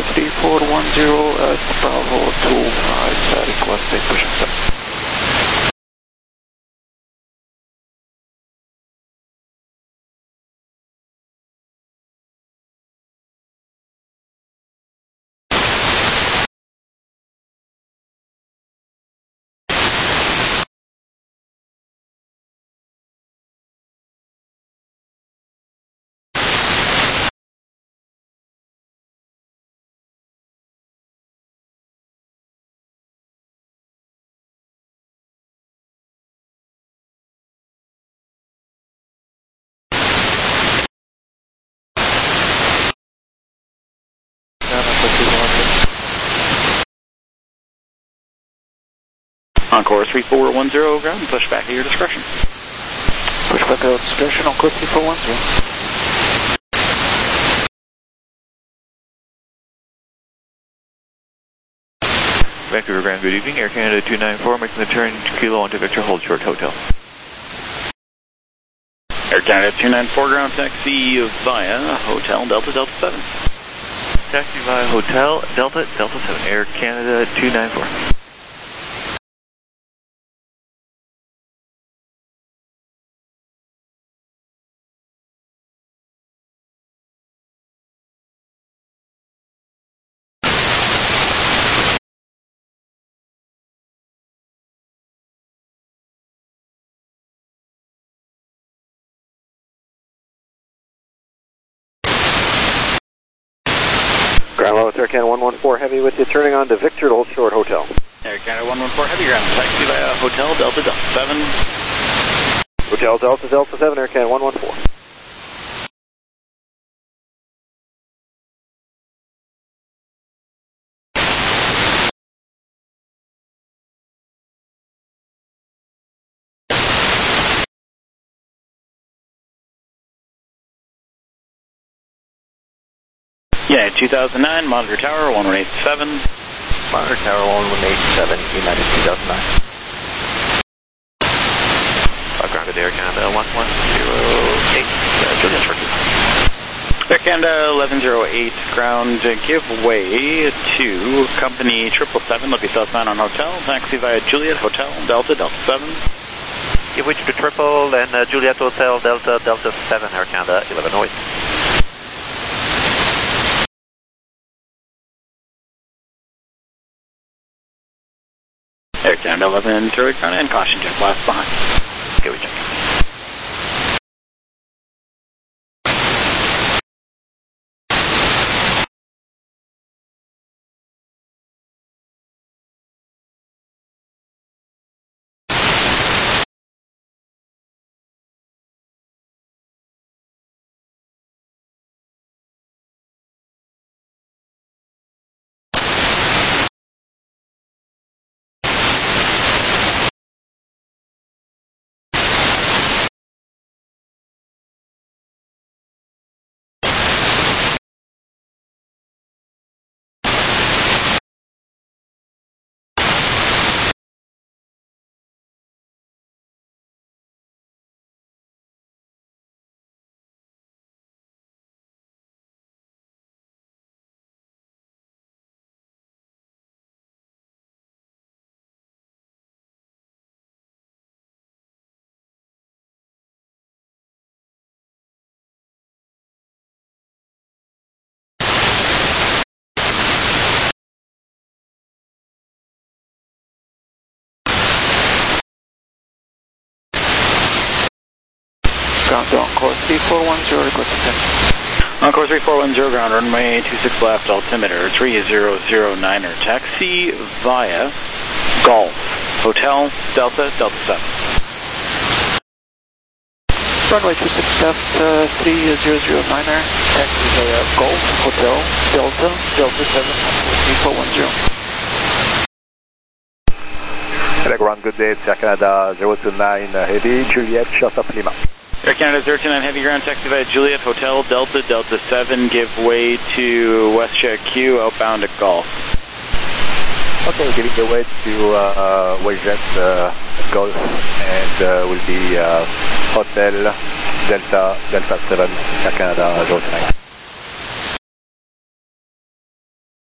3410 at Bravo 2, it's requesting push accept. Encore 3410 ground, push back at your discretion. Push back at your discretion, Encore 3410. Vancouver Ground, good evening. Air Canada 294, making the turn to Kilo onto Victor, hold short hotel. Air Canada 294 ground, taxi via Hotel Delta Delta 7. Taxi via Hotel Delta Delta 7, Air Canada 294. Ground level, Air Canada 114 Heavy with you, turning on to Victor to hold short hotel. Air Canada 114 Heavy ground, taxi via Hotel Delta Delta 7. Hotel Delta Delta 7, Air Canada 114. Yeah, 2009, Monitor Tower 1187. Monitor Tower 1187, United 2009. Grounded Air Canada 1108, Juliet Turkey. Air Canada 1108, ground, give way to company 777, Levy Southbound on Hotel, taxi via Juliet Hotel, Delta Delta 7. Give way to Triple and Juliet Hotel, Delta Delta 7, Air Canada 1108. Air Canada 11 through ground and caution jet blast behind. Okay, we check. Ground to Encore 3410, request attention. Encore 3410, ground runway 26 left, altimeter 3009er, taxi via Golf, Hotel Delta Delta 7. Runway 26 left, 3009er, taxi via Golf, Hotel Delta Delta 7, Encore 3410. Ground, good day, it's Air Canada 029 Heavy, Juliet, shut up Lima. Air Canada 029 Heavy ground, taxi via Juliet Hotel Delta Delta 7, give way to WestJet Q, outbound at Golf. Okay, giving the way to WestJet Golf, and will be Hotel Delta 7, Air Canada 029.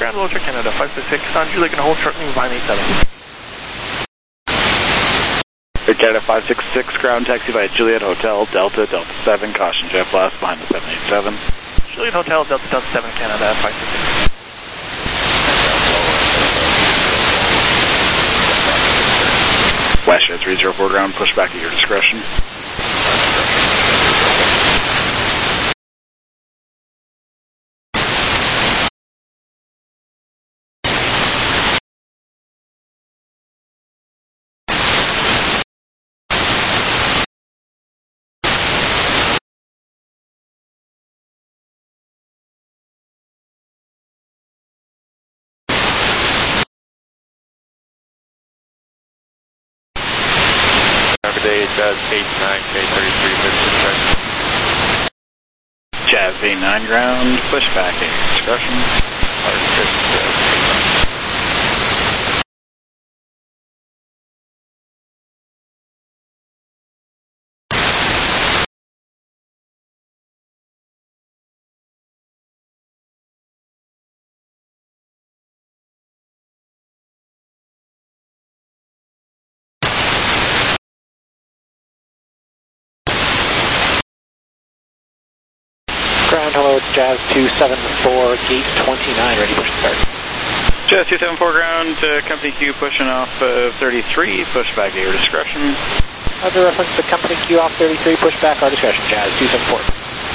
Ground Vulture Canada 566 on Juliet, going to hold short wing behind 87. Canada 566, ground taxi via Juliet Hotel, Delta 7, caution jet blast behind the 787. Juliet Hotel, Delta 7, Canada 566. Westjet 304 ground, push back at your discretion. Day, Jazz 89K33, Jazz 89 ground, push back at your discretion. Ground, hello, it's Jazz 274, gate 29, ready for start. Jazz 274 ground, company Q pushing off 33, push back at your discretion. Other reference to company Q off 33, push back our discretion, Jazz 274.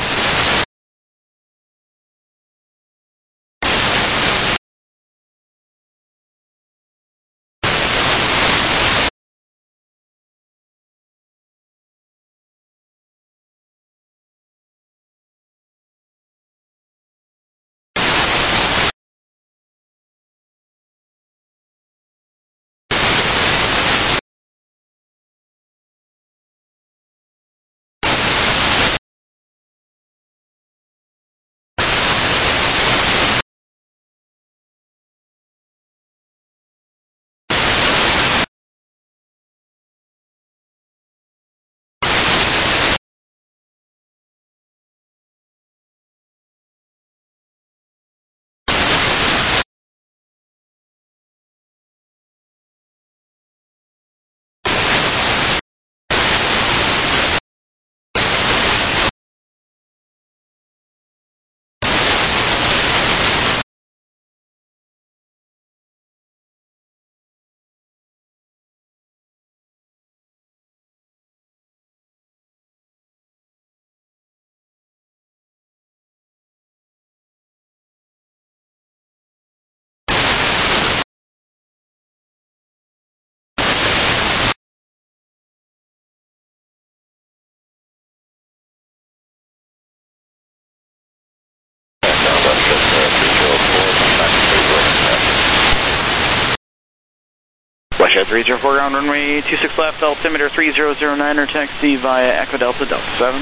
Westjet 304 ground, runway 26 left, altimeter 3009, or taxi via Echo Delta 7.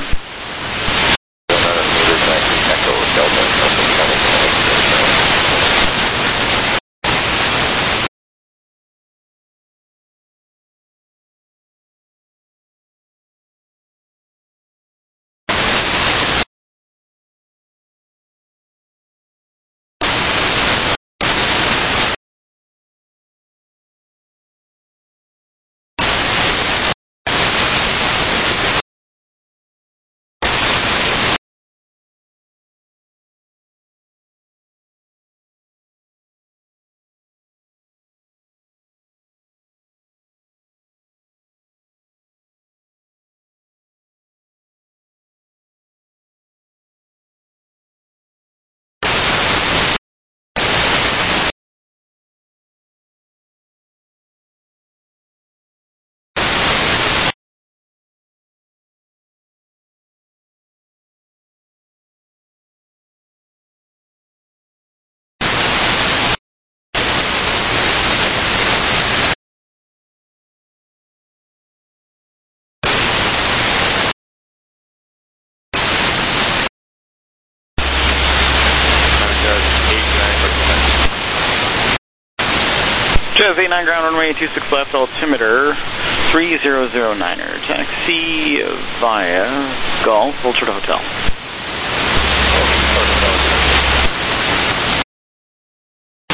Jazz 89 ground, runway 26 left, altimeter 3009er, taxi via Golf, Vulture to Hotel.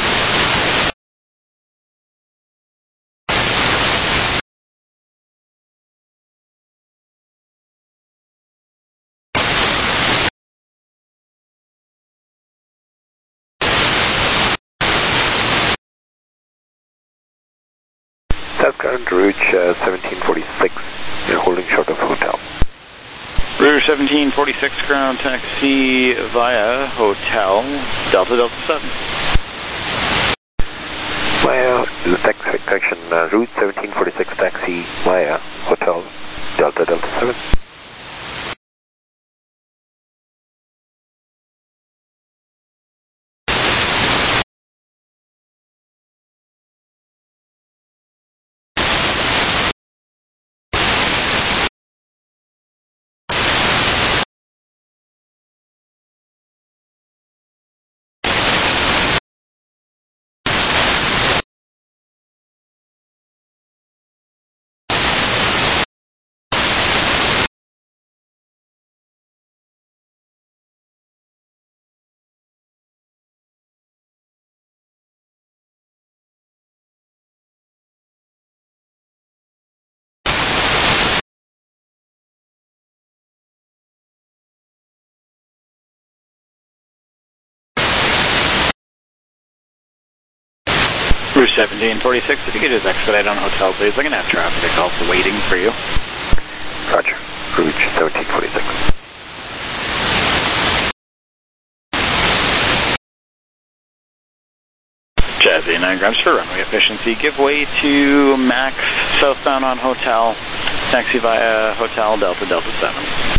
ground, Rouge 1746, you're holding short of hotel. Rouge 1746 ground, taxi via Hotel Delta Delta 7. Via the section Rouge 1746 taxi via Hotel Delta Delta 7. Rouge 1746, if you could just expedite on Hotel, please. I'm going to have traffic also waiting for you. Roger. Rouge 1746. Jazzy 9 grams for runway efficiency. Give way to Max southbound on Hotel. Taxi via Hotel Delta Delta 7.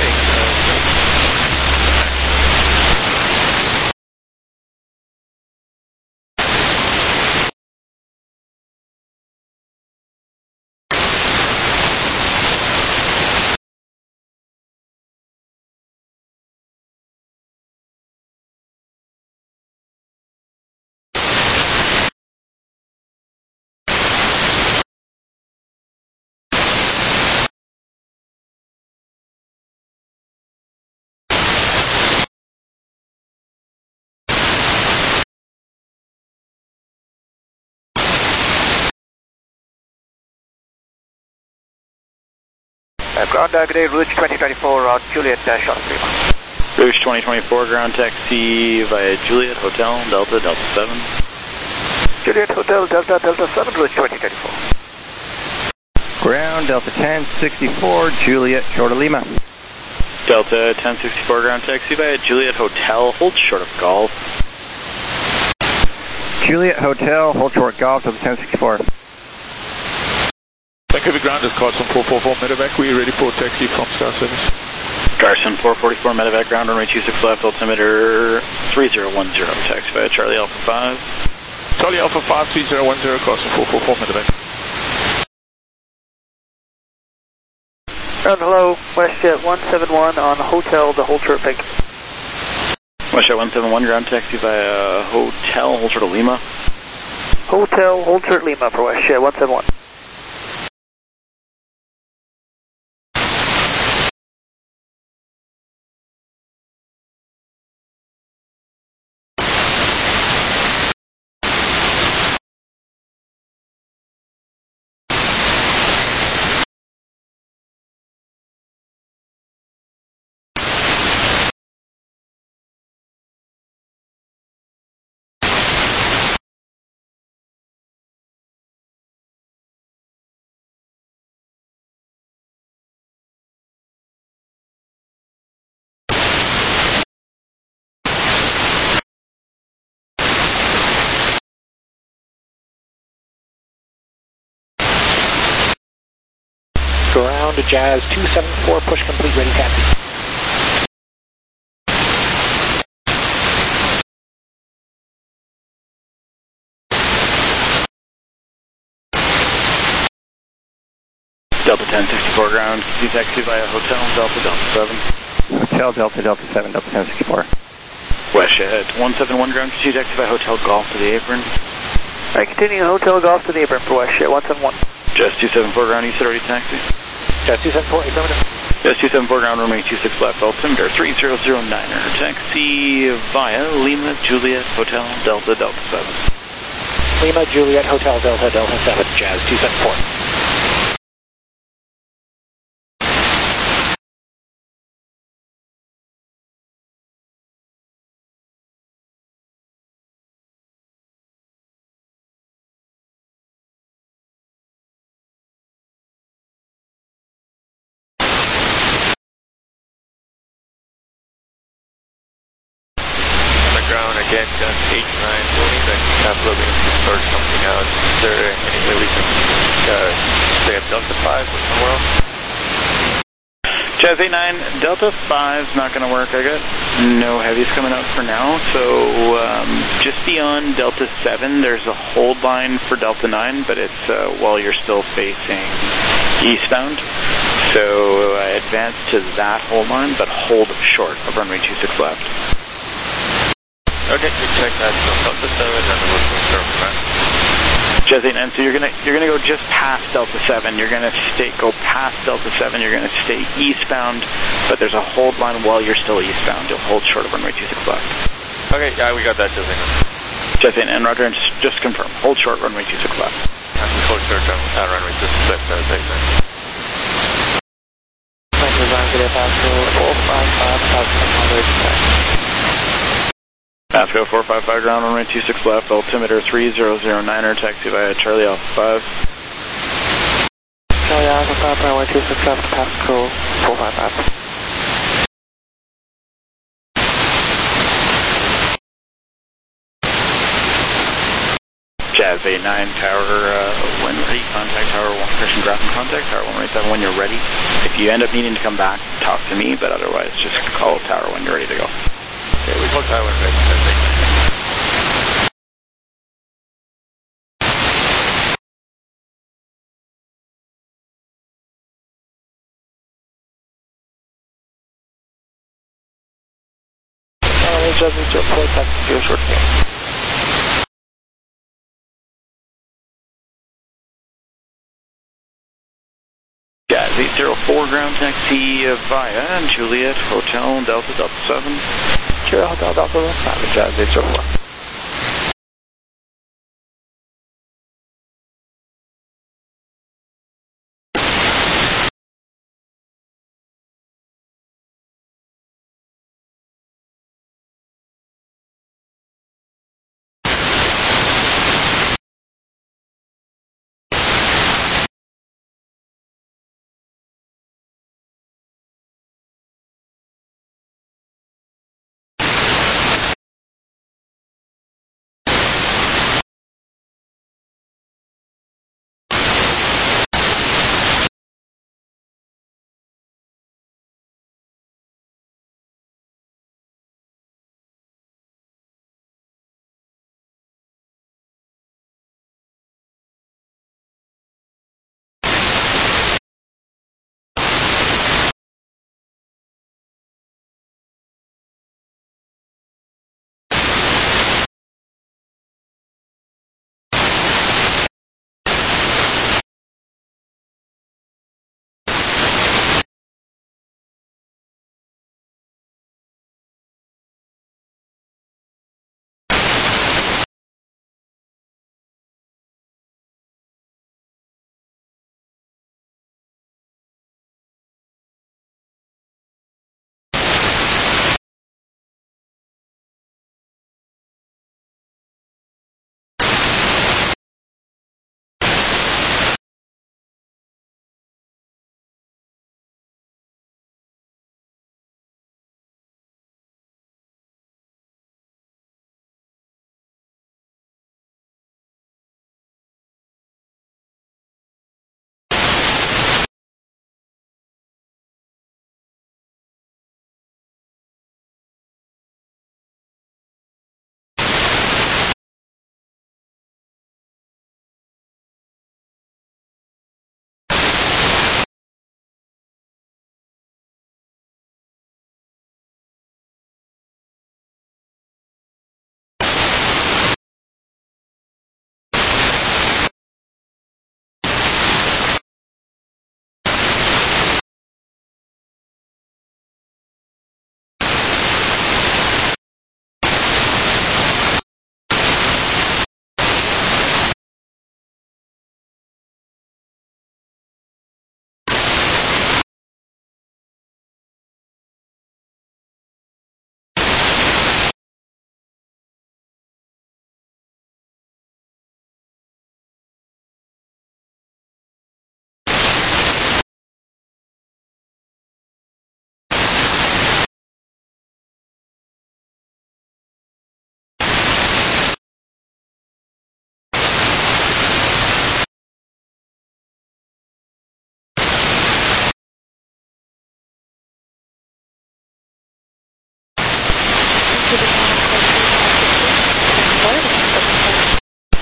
Ground Agade, Rouge 2024, Juliet, short of Lima. Rouge 2024, ground taxi via Juliet, Hotel, Delta, Delta 7. Juliet, Hotel, Delta, Delta 7, Rouge 2024. Ground, Delta 1064, Juliet, short of Lima. Delta 1064, ground taxi via Juliet, Hotel, hold short of Golf. Juliet, Hotel, hold short Golf, Delta 1064. Vancouver ground is Carson 444 medevac. We are ready for taxi from Star Service. Carson 444 medevac ground runway 26 left, altimeter 3010, taxi via Charlie Alpha 5. Charlie Alpha 5 3010, Carson 444 medevac. Ground hello, WestJet 171 on Hotel, the hold short, thank you. WestJet 171 ground taxi via Hotel, hold short of Lima. Hotel, hold short Lima for WestJet 171. Ground Jazz 274, push complete, ready taxi. Delta 1064 ground, taxi via Hotel, Delta Delta 7. Hotel, Delta Delta 7, Delta 1064. WestJet 171 ground, taxi via Hotel Golf to the apron. Alright, continuing Hotel Golf to the apron for WestJet 171. Jazz 274 ground, you said already taxi. Jazz 274, affirmative. Jazz 274 ground, runway 26 left, altimeter 3009er, taxi via Lima, Juliet, Hotel, Delta, Delta 7. Lima, Juliet, Hotel, Delta, Delta 7, Jazz 274. Gun 8-9, Tony, back to Capital Lima, start something out. Is there any way we can stay at Delta 5 or somewhere else? Jazz 89, Delta 5's not going to work. I got no heavies coming out for now, so just beyond Delta 7, there's a hold line for Delta 9, but it's while you're still facing eastbound. So I advance to that hold line, but hold short of runway 26 left. Okay, you check that. So Delta 7, and we'll confirm that. Jazz 89, so you're gonna go just past Delta 7. You're gonna go past Delta 7. You're gonna stay eastbound, but there's a hold line while you're still eastbound. You'll hold short of runway 26 left. Okay, yeah, we got that, Jazz 89. Jazz 89, Roger, and just confirm. Hold short, runway 26 left. And we hold short on runway 26 left, take that. Thank you, Ryan, good Pasco 455, Pasco 455 ground, runway 26 left, altimeter 3009er, taxi via Charlie Alpha 5. Charlie Alpha 5, runway 26 left, Pasco 455. Jazz 89, tower, when ready, contact tower 1, Christian ground contact, tower 187 when you're ready. If you end up needing to come back, talk to me, but otherwise just call tower when you're ready to go. Okay, we hold tower ready, that's Jazz 04, taxi short here. Jazz 804 ground taxi via Juliet Hotel Delta 7. Juliet Hotel Delta 7, Jazz 804.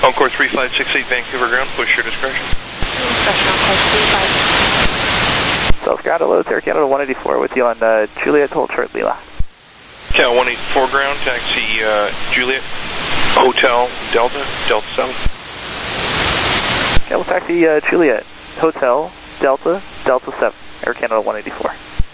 Encore 3568 Vancouver ground, push your discretion. South Canada, loads Air Canada 184 with you on Juliet, hold short Lila. Cal 184 ground, taxi Juliet, Hotel Delta, Delta 7. Cal taxi Juliet, Hotel Delta, Delta 7, Air Canada 184.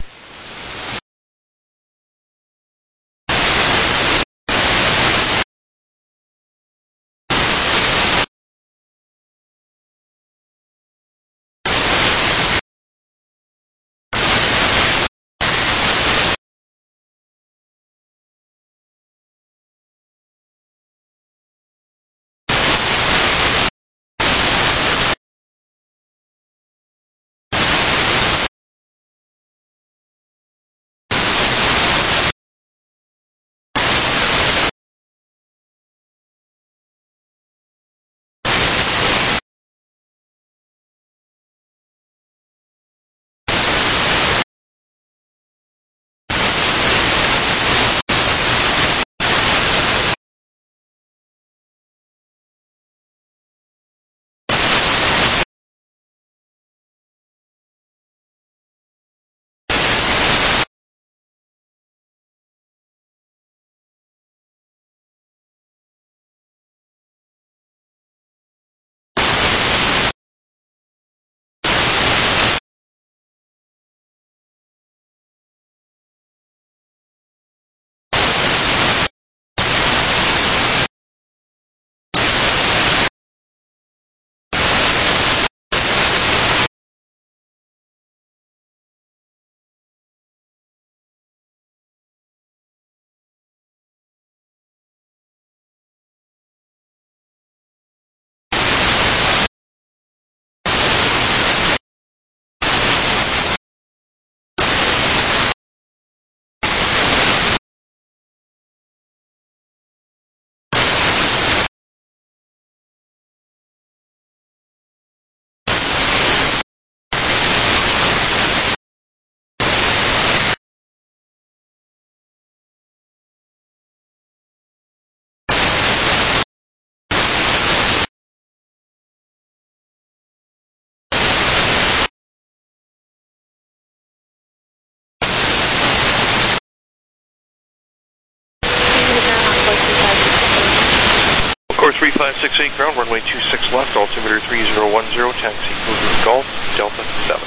Encore 3568 ground, runway 26 left, altimeter 3010, taxi moving Golf, Delta 7.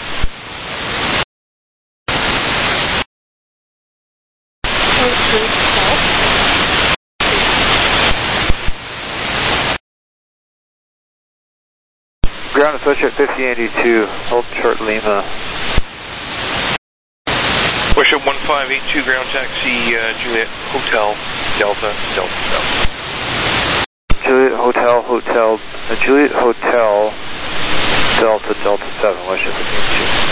Ground associate 5082, hold short Lima. Worship 1582 ground, taxi Juliet, Hotel Delta, Delta 7. Juliet Hotel, Juliet Hotel, Delta, Delta 7, worship 5082.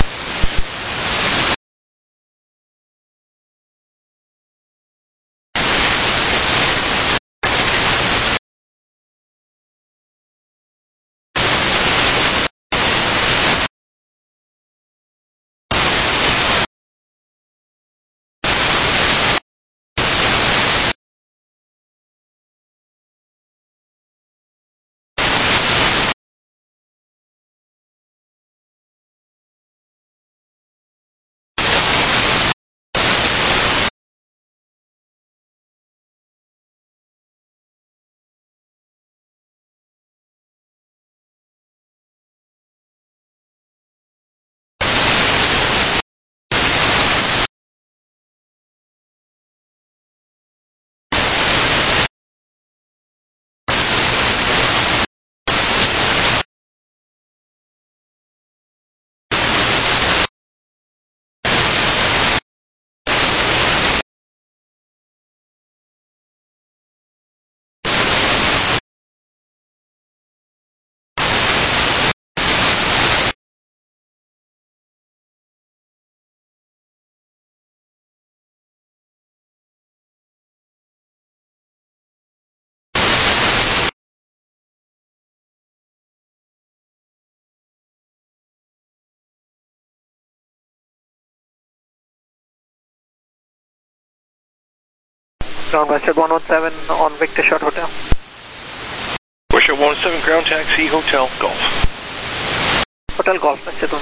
Ground Western 117 on Victor Short Hotel. Worship 17 ground taxi, Hotel Golf. Hotel Golf, that's it.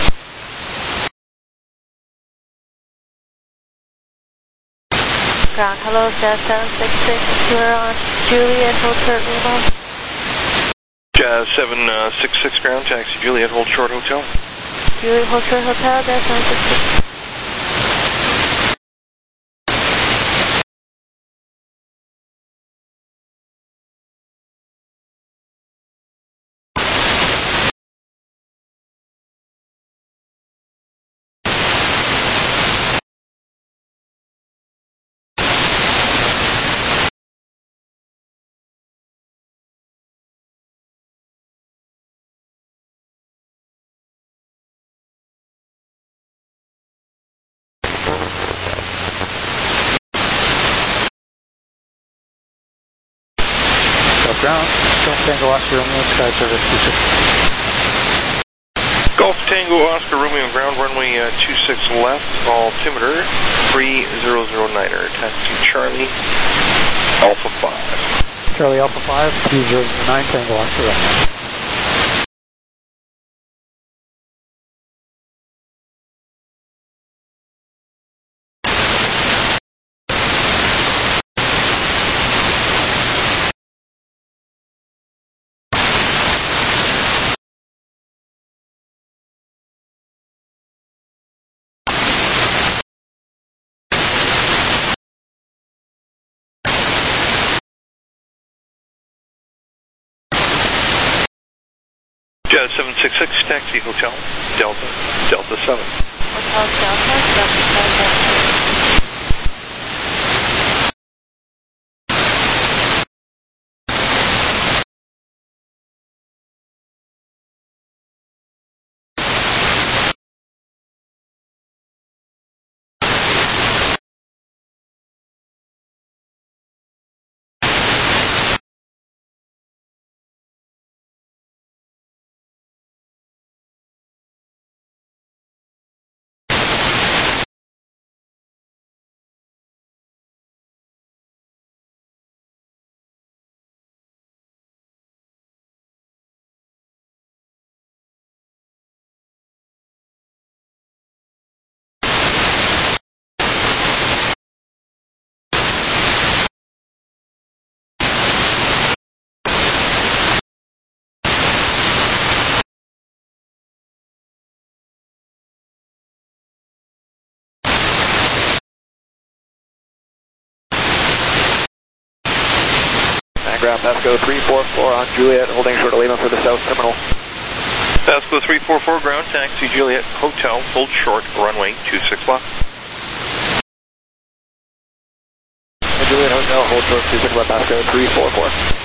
Ground, hello, Jazz 766, you're on Juliet, hold short Lima. Jazz 766 ground taxi, Juliet, hold short hotel. Juliet, hold short hotel, Jazz 766. Ground, Golf Tango Oscar Romeo, Sky Service 26. Golf Tango Oscar Romeo, ground runway 26 left, altimeter 3009er, taxi Charlie Alpha 5. Charlie Alpha 5, 3009 Tango Oscar Romeo. Jazz 766, taxi Hotel Delta 7. Hotel Delta 7. Ground Pasco 344 on Juliet, holding short of Lima for the South Terminal. Pasco 344, ground taxi Juliet, Hotel, hold short, runway 26 left. Juliet Hotel, hold short 26 left, Pasco 344.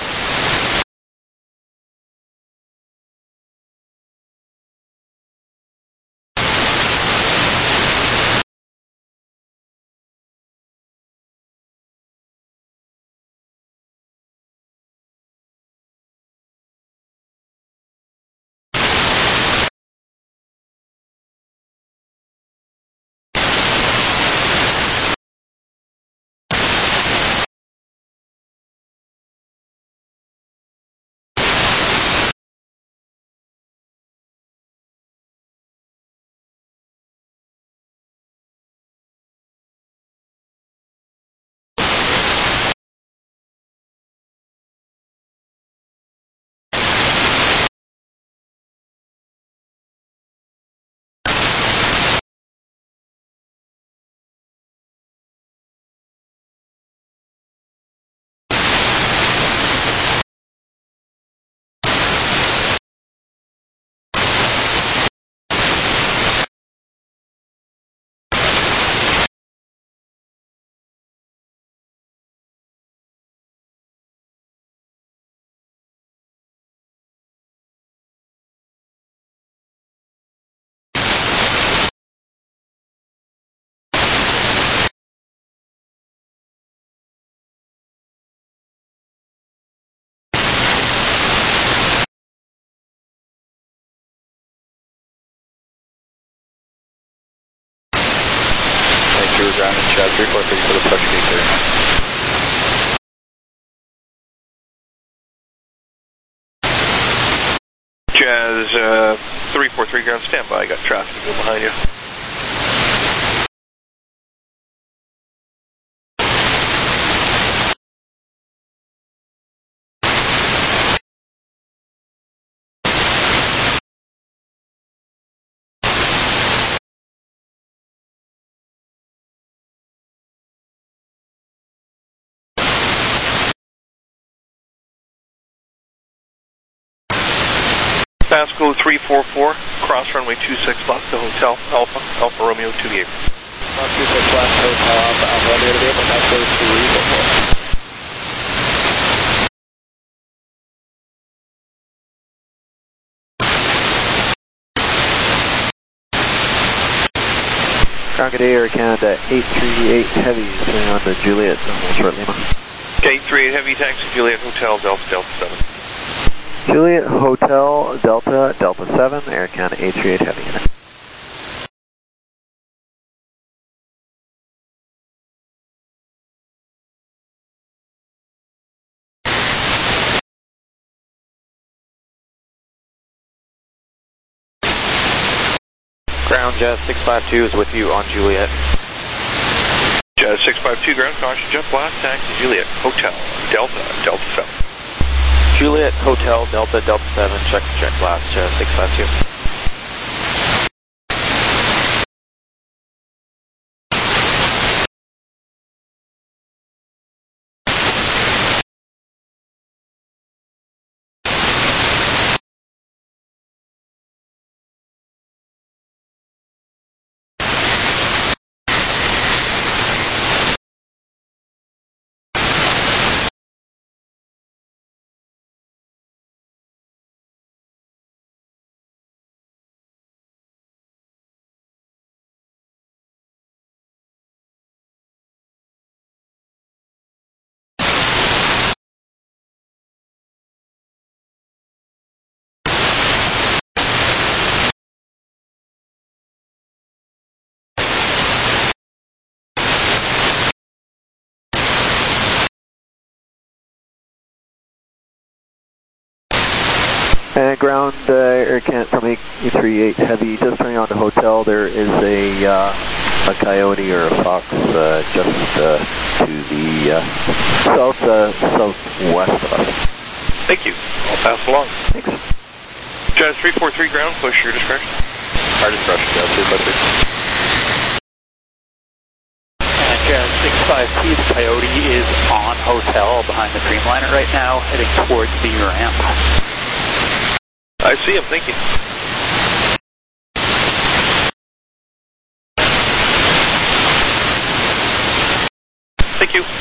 Ground and Chad 343 for the pressure gate 39. Jazz 343 ground standby. I got traffic behind you. Pasco 344, cross runway 26 left to Hotel Alpha Romeo 28. 26 left, Hotel Alpha Romeo to vehicle, Pasco 344. Ground Good Air Canada 838 Heavy, sitting on the Juliet, short Lima. Okay, 838 Heavy, taxi Juliet Hotel Delta 7. Juliet Hotel Delta 7, Air Canada 838 Heavy. Ground Jazz 652 is with you on Juliet. Jazz 652, ground caution, jet blast, taxi Juliet Hotel Delta 7. Juliet Hotel Delta 7, check blast, Jazz 652. And ground Air Canada from 838 Heavy, just turning on the hotel. There is a coyote or a fox just to the southwest of us. Thank you. I'll pass along. Thanks. Jazz 343 ground, push your discretion. Our discretion, Jazz 353. Jazz 652, the Coyote is on hotel behind the Dreamliner right now, heading towards the ramp. I see him, thank you. Thank you.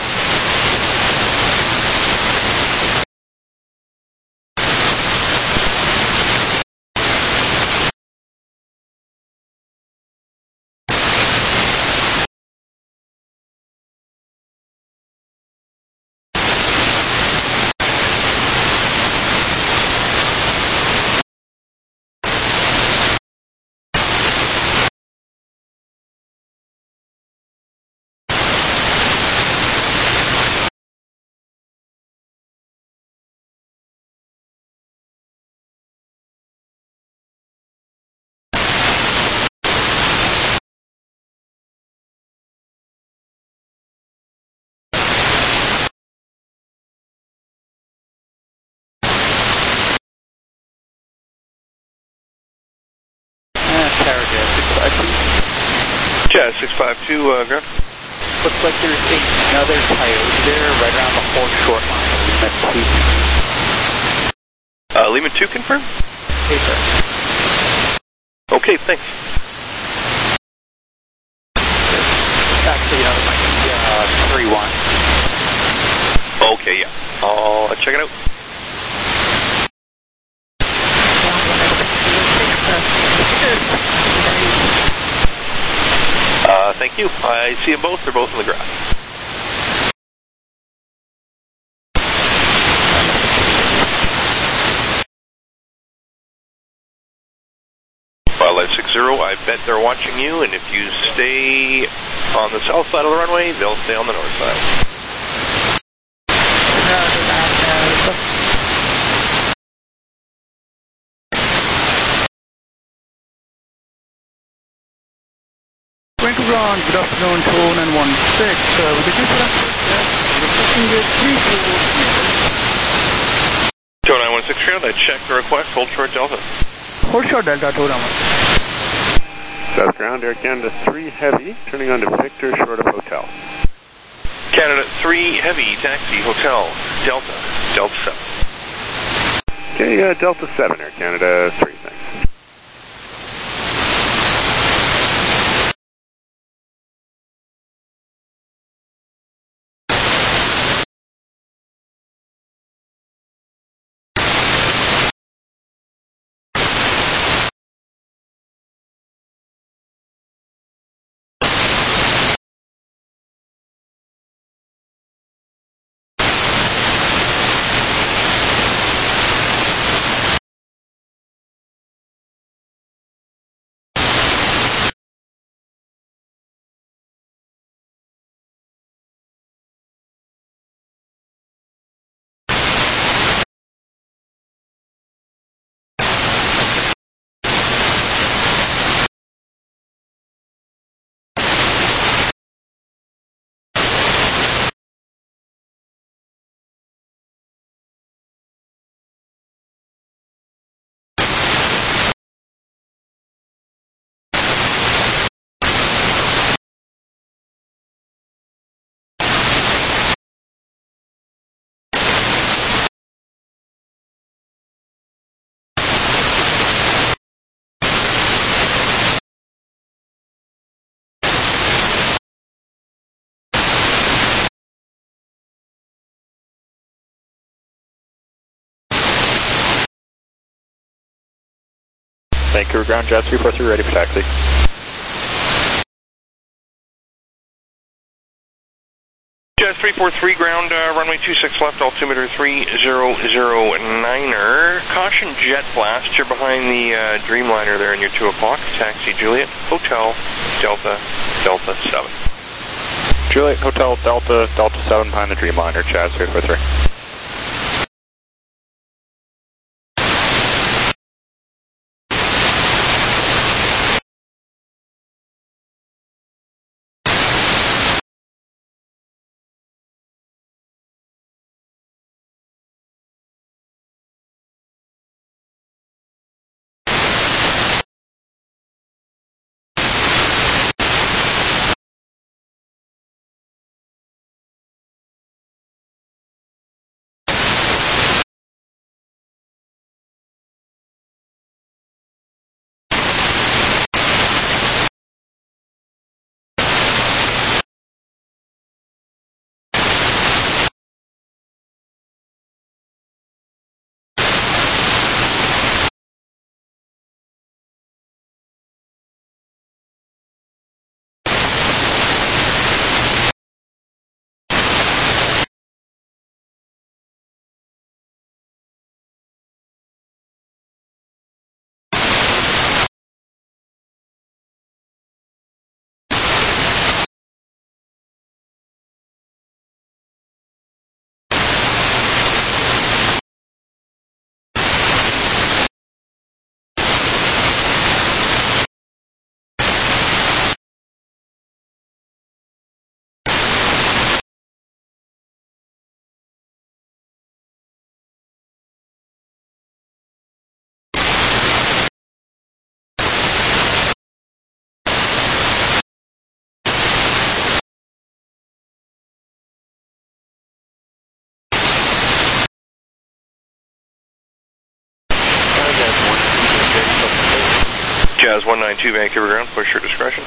Jazz 652, ground. Looks like there's another Coyote there, right around the whole short line of Lima 2. Lima 2 confirm? Hey, sir. Okay, thanks. Actually, it might be 3-1. Okay, yeah. I'll check it out. Thank you. I see them both. They're both in the grass. Wildlife 60, I bet they're watching you, and if you stay on the south side of the runway, they'll stay on the north side. ground, good afternoon, tone and 16. With the difference, requesting the 343. Tone 916 ground, I checked the request, hold short Delta. Hold short Delta, tone 916. South ground, Air Canada 3 Heavy, turning on to Victor, short of Hotel. Canada 3 Heavy, taxi, Hotel, Delta, Delta 7. Okay, Delta 7, Air Canada 3, thanks. Vancouver ground, Jazz 343, ready for taxi. Jazz 343 ground, runway 26 left, altimeter 3009er. Caution jet blast, you're behind the Dreamliner there in your 2 o'clock. Taxi Juliet, Hotel, Delta, Delta 7. Juliet, Hotel, Delta, Delta 7 behind the Dreamliner, Jazz 343. Jazz 192 Vancouver ground, push your discretion.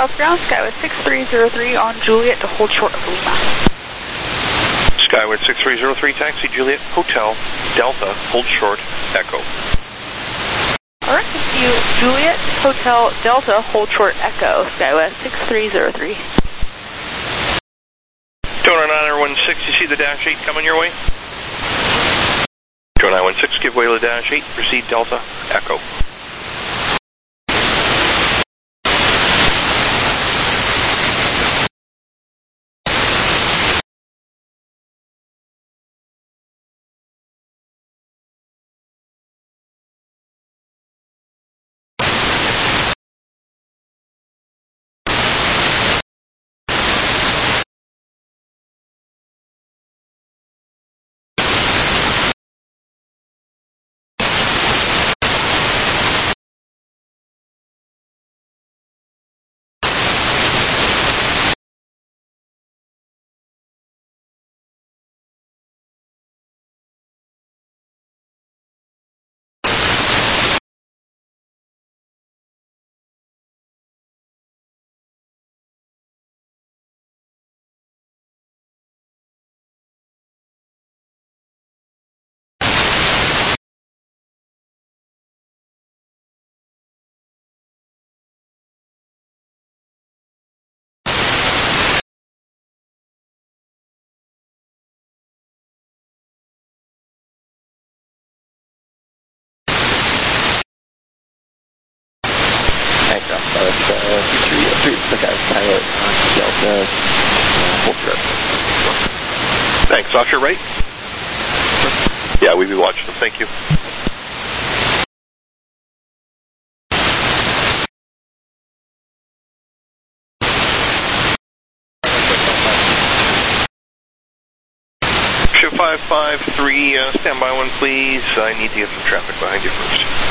South ground, Skyway 6303 on Juliet to hold short of Lima. Skyway 6303, taxi Juliet, Hotel, Delta, hold short, Echo. Alright, thank you. Juliet, Hotel, Delta, hold short, Echo, Skyway 6303. Toner 916, you see the dash 8 coming your way? Toner 916, give way to the dash 8, proceed Delta, Echo. Thanks, off your right? Yeah, we'll be watching them, thank you. Ship 553, stand by one please, I need to get some traffic behind you first.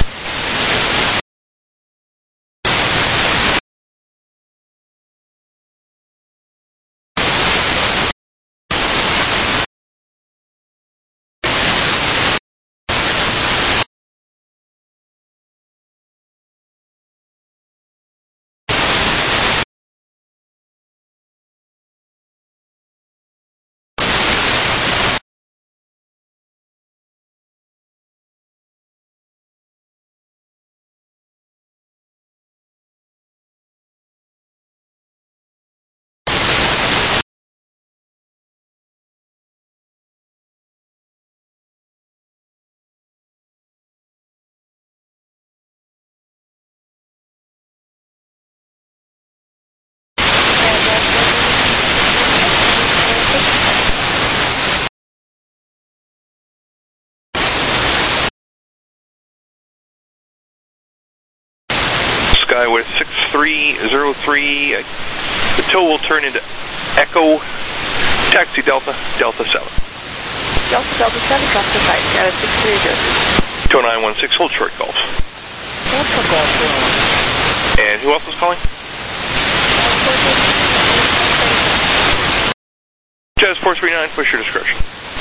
Skyway 6303, the tow will turn into Echo, taxi Delta, Delta 7. Delta 7, drop to site, Skyway 6303. Tow 916, hold short Golf. Hold short Golf. And who else is calling? Jazz 439, push your discretion.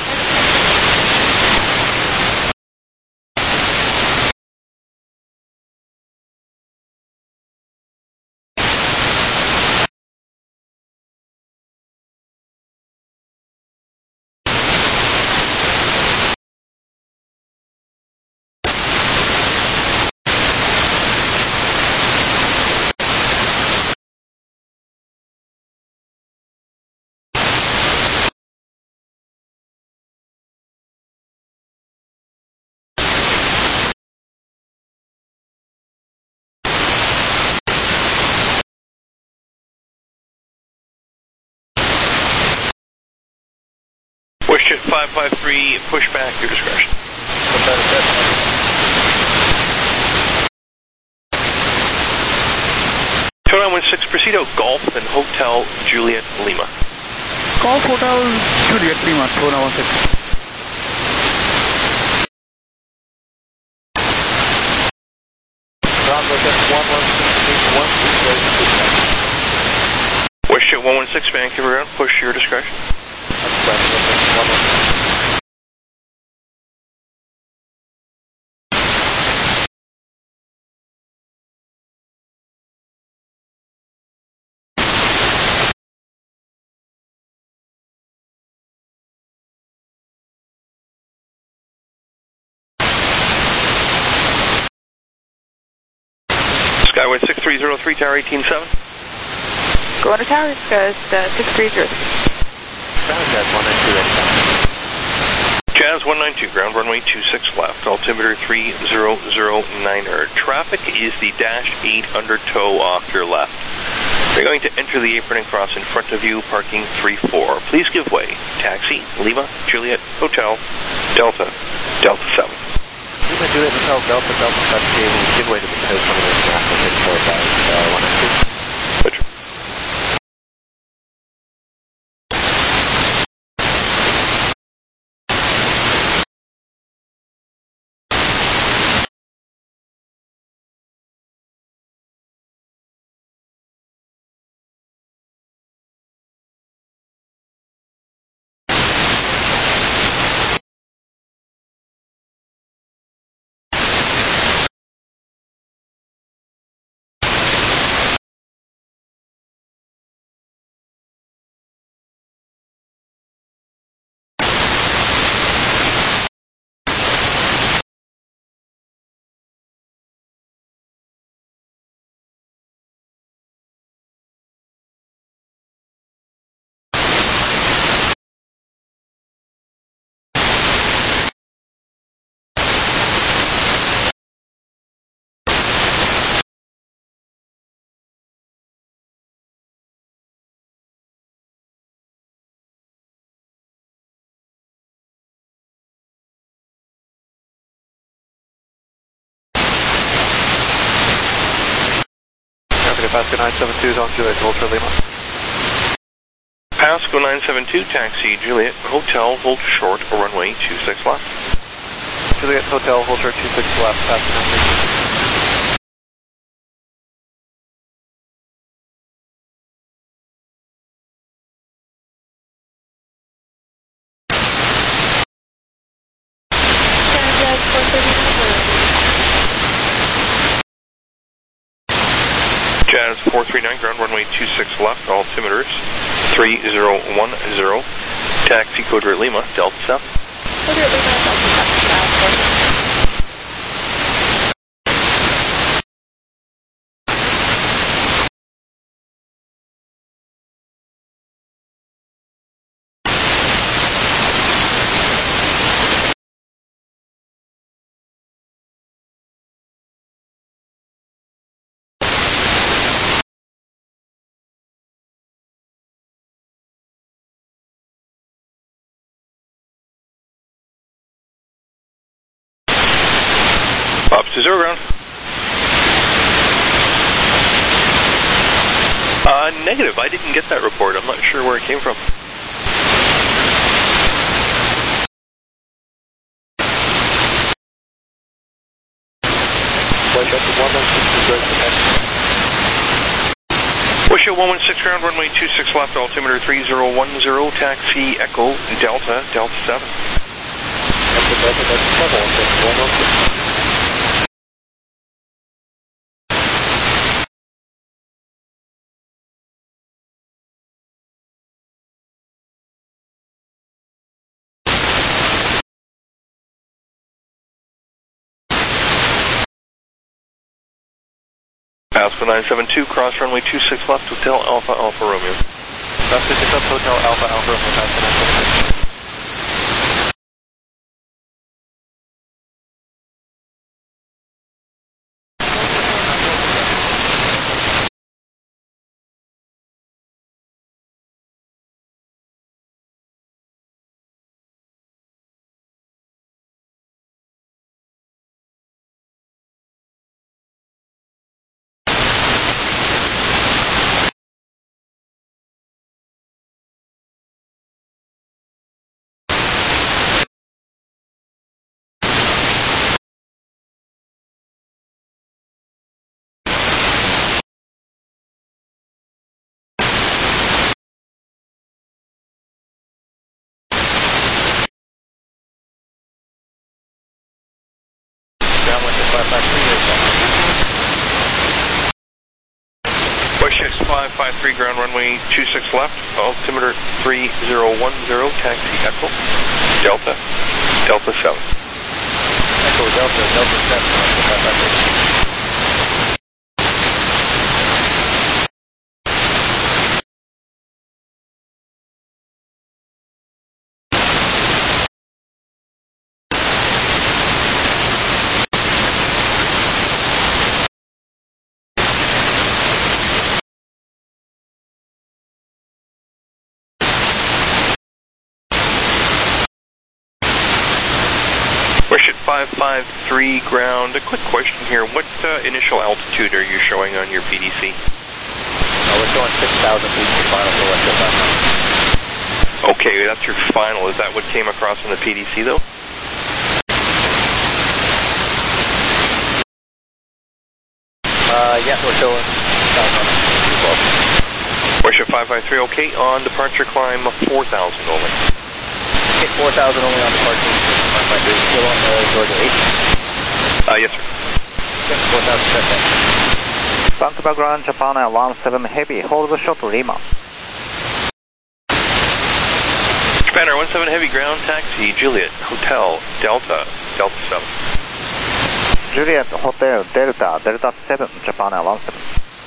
Westjet 553, push back, your discretion. Tow 916, proceed out Golf and Hotel Juliet Lima. Golf Hotel Juliet Lima, Tow 916. Westjet 116, Vancouver ground, push your discretion. Skyway 6303, Tower 187. Going to tower, Skyway 6303. Jazz 192 ready. Jazz 192, ground runway 26 left, altimeter 3009er. Traffic is the dash 8 undertow off your left. You're going to enter the apron and cross in front of you, parking 34. Please give way. Taxi, Lima, Juliet, Hotel, Delta, Delta 7. Lima, Juliet, Hotel, Delta, Delta 7, give way to the coast on the international 54,192. Pasco 972 is on Juliet, Ultra Lima. Pasco 972, taxi, Juliet, Hotel, hold short, runway 26 left. Juliet, Hotel, hold short, 26 left, Pasco 972. Jazz 439, ground runway 26 left, altimeters 3010, taxi Coderet Lima, Delta 7. Coderet Lima, Delta 7. Up to 0 ground. Negative. I didn't get that report. I'm not sure where it came from. Wish 116 ground, runway 26 left, altimeter 3010, taxi Echo, Delta, Delta 7. Delta, Delta, Delta 7, Pasco 972, cross runway 26 left, Hotel Alpha Alpha Romeo. Pasco 26 left, Hotel Alpha Alpha Romeo, Pasco 972. Bush 6553, ground runway 26 left, altimeter 3010, taxi Echo, Delta, Delta 7. Echo, Delta, Delta 7, 553 ground. A quick question here. What initial altitude are you showing on your PDC? We're showing 6,000 feet for final for Okay, that's your final. Is that what came across on the PDC, though? Yes, we're showing 6,000. Worship 553, okay. On departure climb 4,000 only. Okay, 4,000 only on departure. 553, still on the Georgia 8? Yes, sir. Okay, 4,000, check that. Vancouver ground, Japan Air 17 Heavy, hold the short Lima. Japan Air 17 Heavy ground, taxi, Juliet, Hotel, Delta, Delta 7. Juliet, Hotel, Delta, Delta 7, Japan Air 17.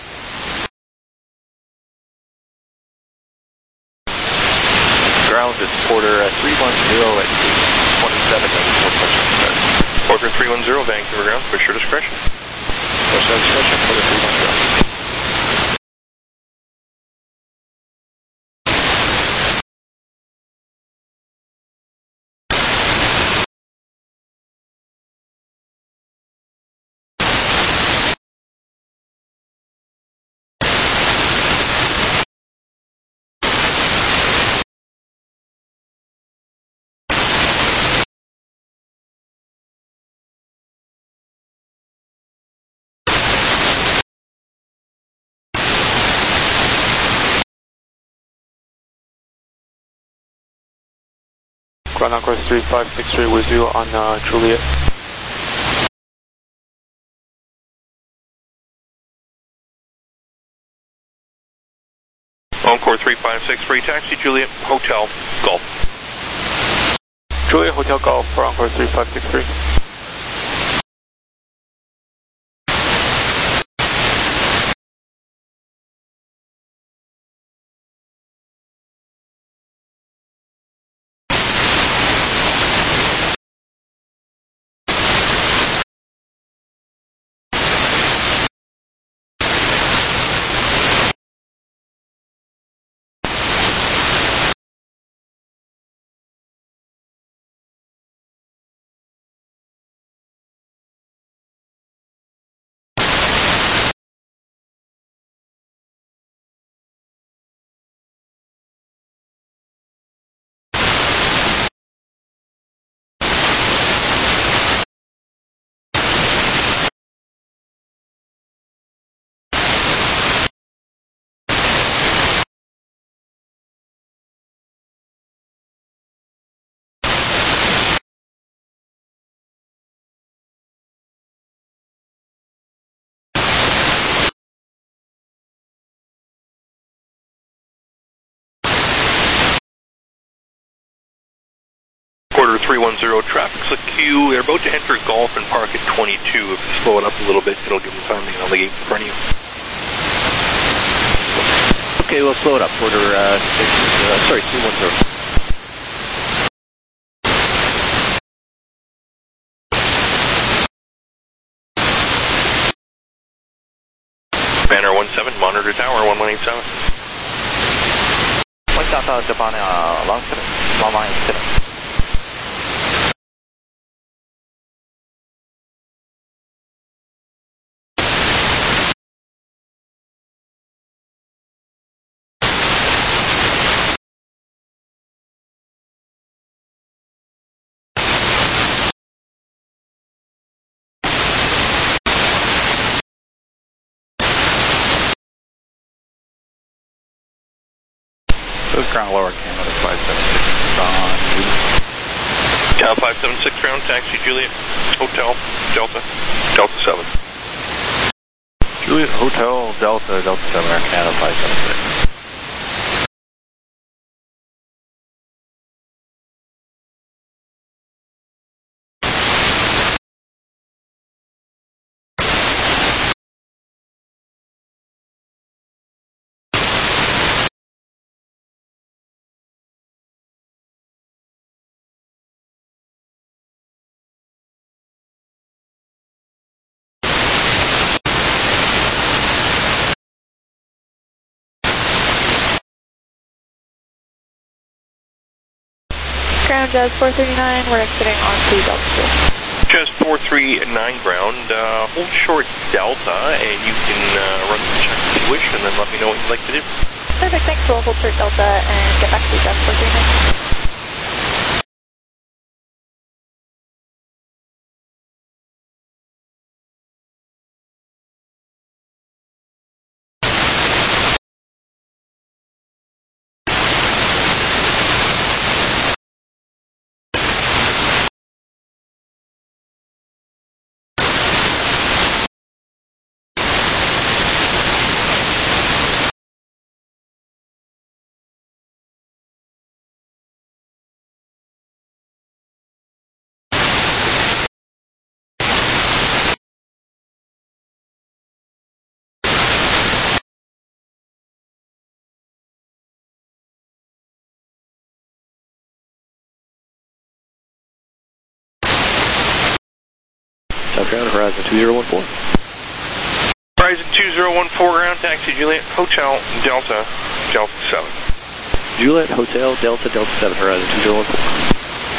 Ground is Porter 310 at 27. Porter 310, Vancouver ground, push your discretion. Push your discretion, Porter 310. Ground on course 3563 with you on Juliet. Encore 3563, taxi, Juliet, Hotel, Golf. Juliet, Hotel, Golf for Encore 3563. Porter 310, traffic's a queue. They're about to enter Golf and park at 22. If you slow it up a little bit, it'll give them time to get on the gate in front of you. Okay, we'll slow it up. Porter 310. Banner 17, monitor tower 1187. Point out Japan Air 17, 1187. Ground lower Canada 576 Town 576 ground, taxi, Juliet, Hotel, Delta, Delta 7. Juliet, Hotel, Delta, Delta 7, Air Canada 576. Ground Jazz 439, we're exiting onto Delta 2. Just 439 ground, hold short Delta, and you can run the check if you wish, and then let me know what you'd like to do. Perfect, thanks. We'll hold short Delta and get back to you, Jazz 439. Ground, Horizon 2014. Horizon 2014 ground, taxi Juliet, Hotel Delta, Delta 7. Juliet, Hotel, Delta, Delta 7, Horizon 2014.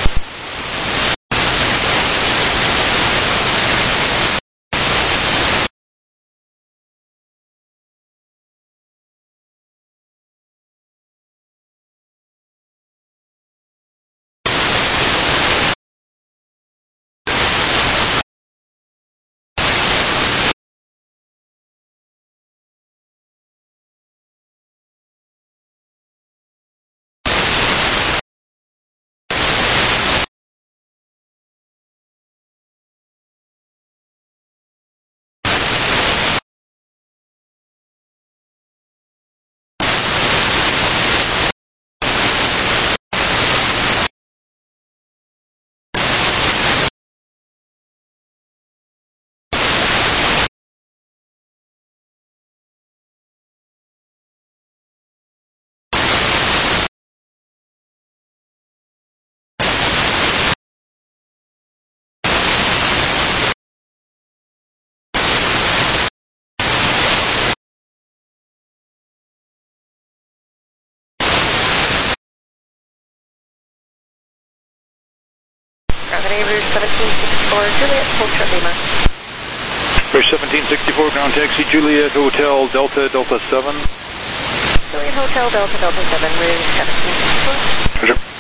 Rouge 1764, Juliet, hold short Lima. Rouge 1764, ground taxi Juliet, Hotel, Delta, Delta 7. Juliet, Hotel, Delta, Delta 7, Rouge 1764. Roger.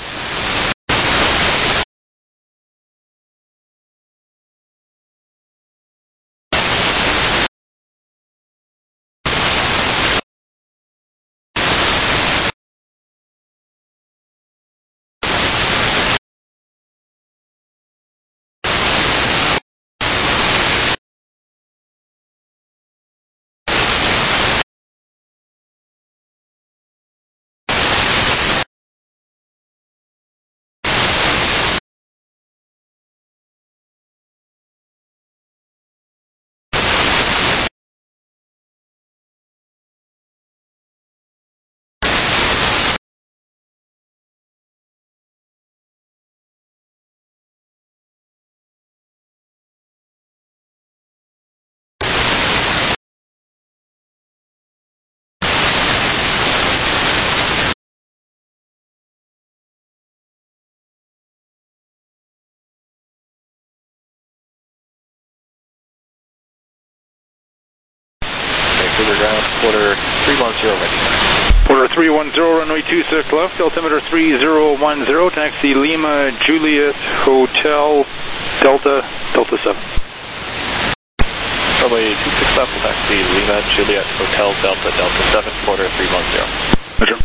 Quarter 310 ready. Quarter 310, runway 26 left, altimeter 3010, taxi Lima, Juliet, Hotel, Delta, Delta 7. Runway 26 left, taxi Lima, Juliet, Hotel, Delta, Delta 7, quarter 310. Roger.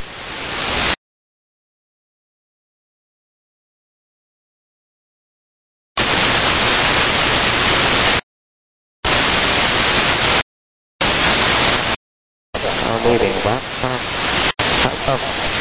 Leaving left.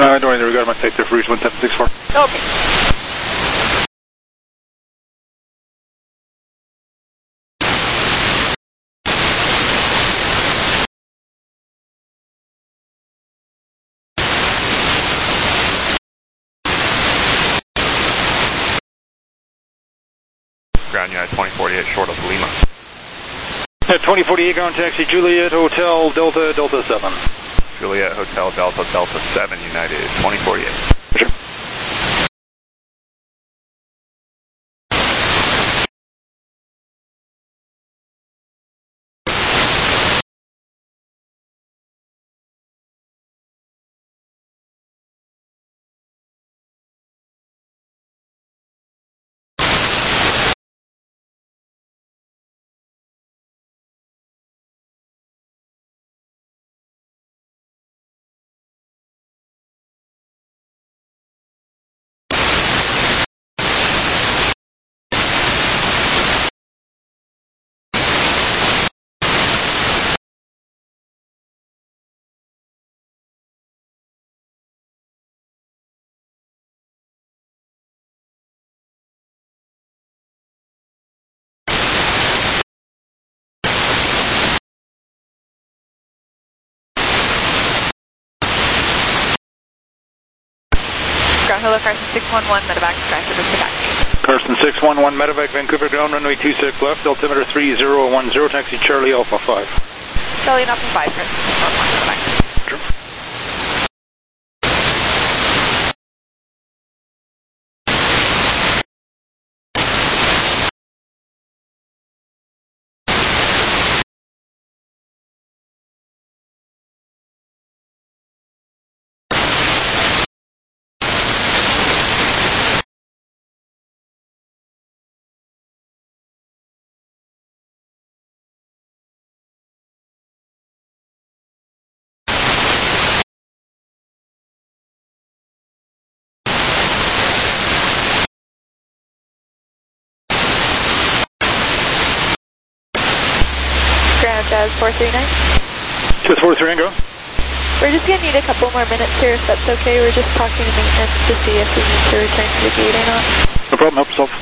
Don't worry, regard my type there for Reach 1764. Okay. Ground United 2048 short of Lima. 2048 ground taxi Juliet Hotel Delta Delta 7. Juliet Hotel Delta Delta 7 United 2048. Sure. Ground Hello Carson 611, medevac, transfer to taxi. Carson 611, medevac, Vancouver ground, runway 26 left, altimeter 3010, taxi Charlie Alpha 5. Charlie Alpha 5, Carson 611, medevac. Sure. Ground Jazz 439. Just 43 go. We're just going to need a couple more minutes here if that's okay. We're just talking to maintenance to see if we need to return to the gate or not. No problem, help yourself.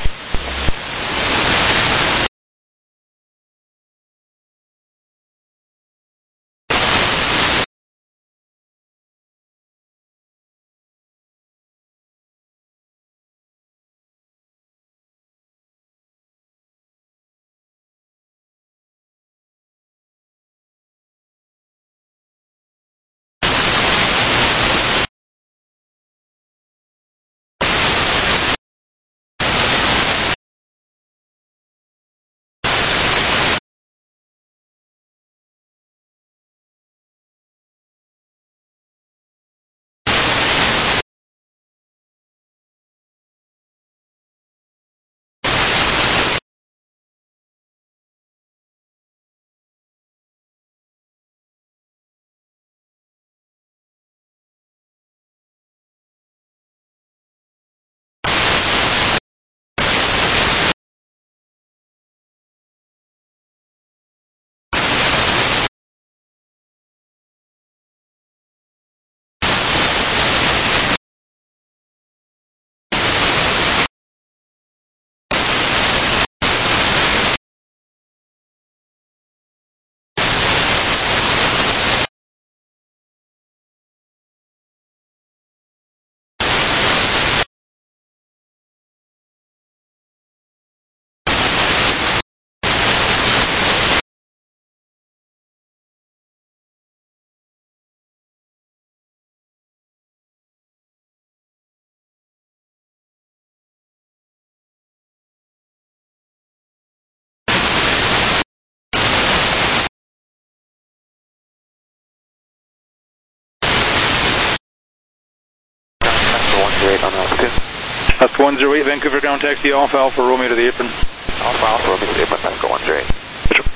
That's 108, Vancouver ground taxi Alpha Alpha Romeo to the apron. Alpha Alpha Romeo to the apron, Tango 108.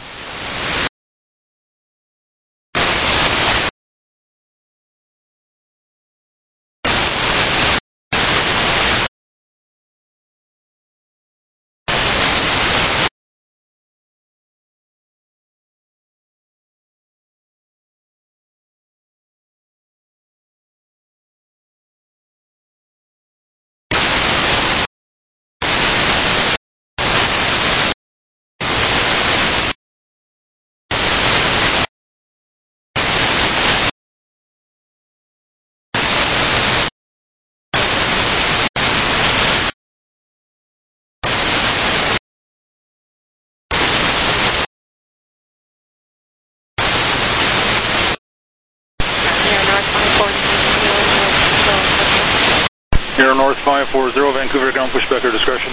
540, Vancouver ground, pushback your discretion.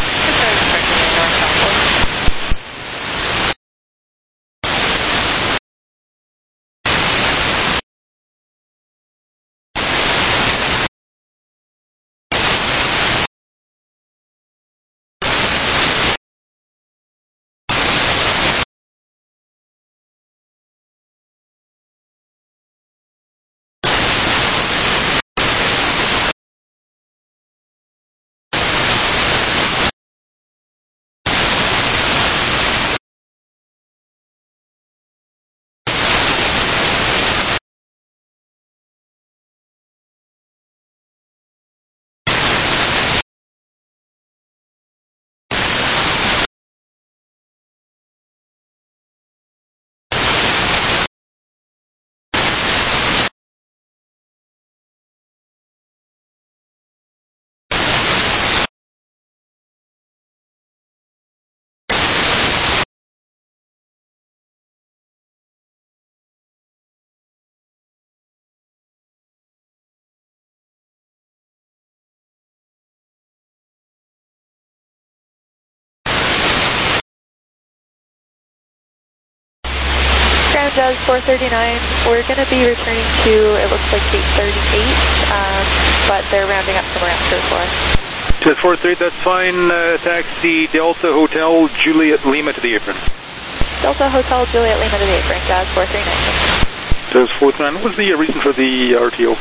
Jazz 439, we're going to be returning to, it looks like 838, but they're rounding up somewhere after for us. Jazz 438, that's fine. Taxi Delta Hotel Juliet Lima to the apron. Delta Hotel Juliet Lima to the apron, Jazz 439. Jazz 439, what was the reason for the RTO?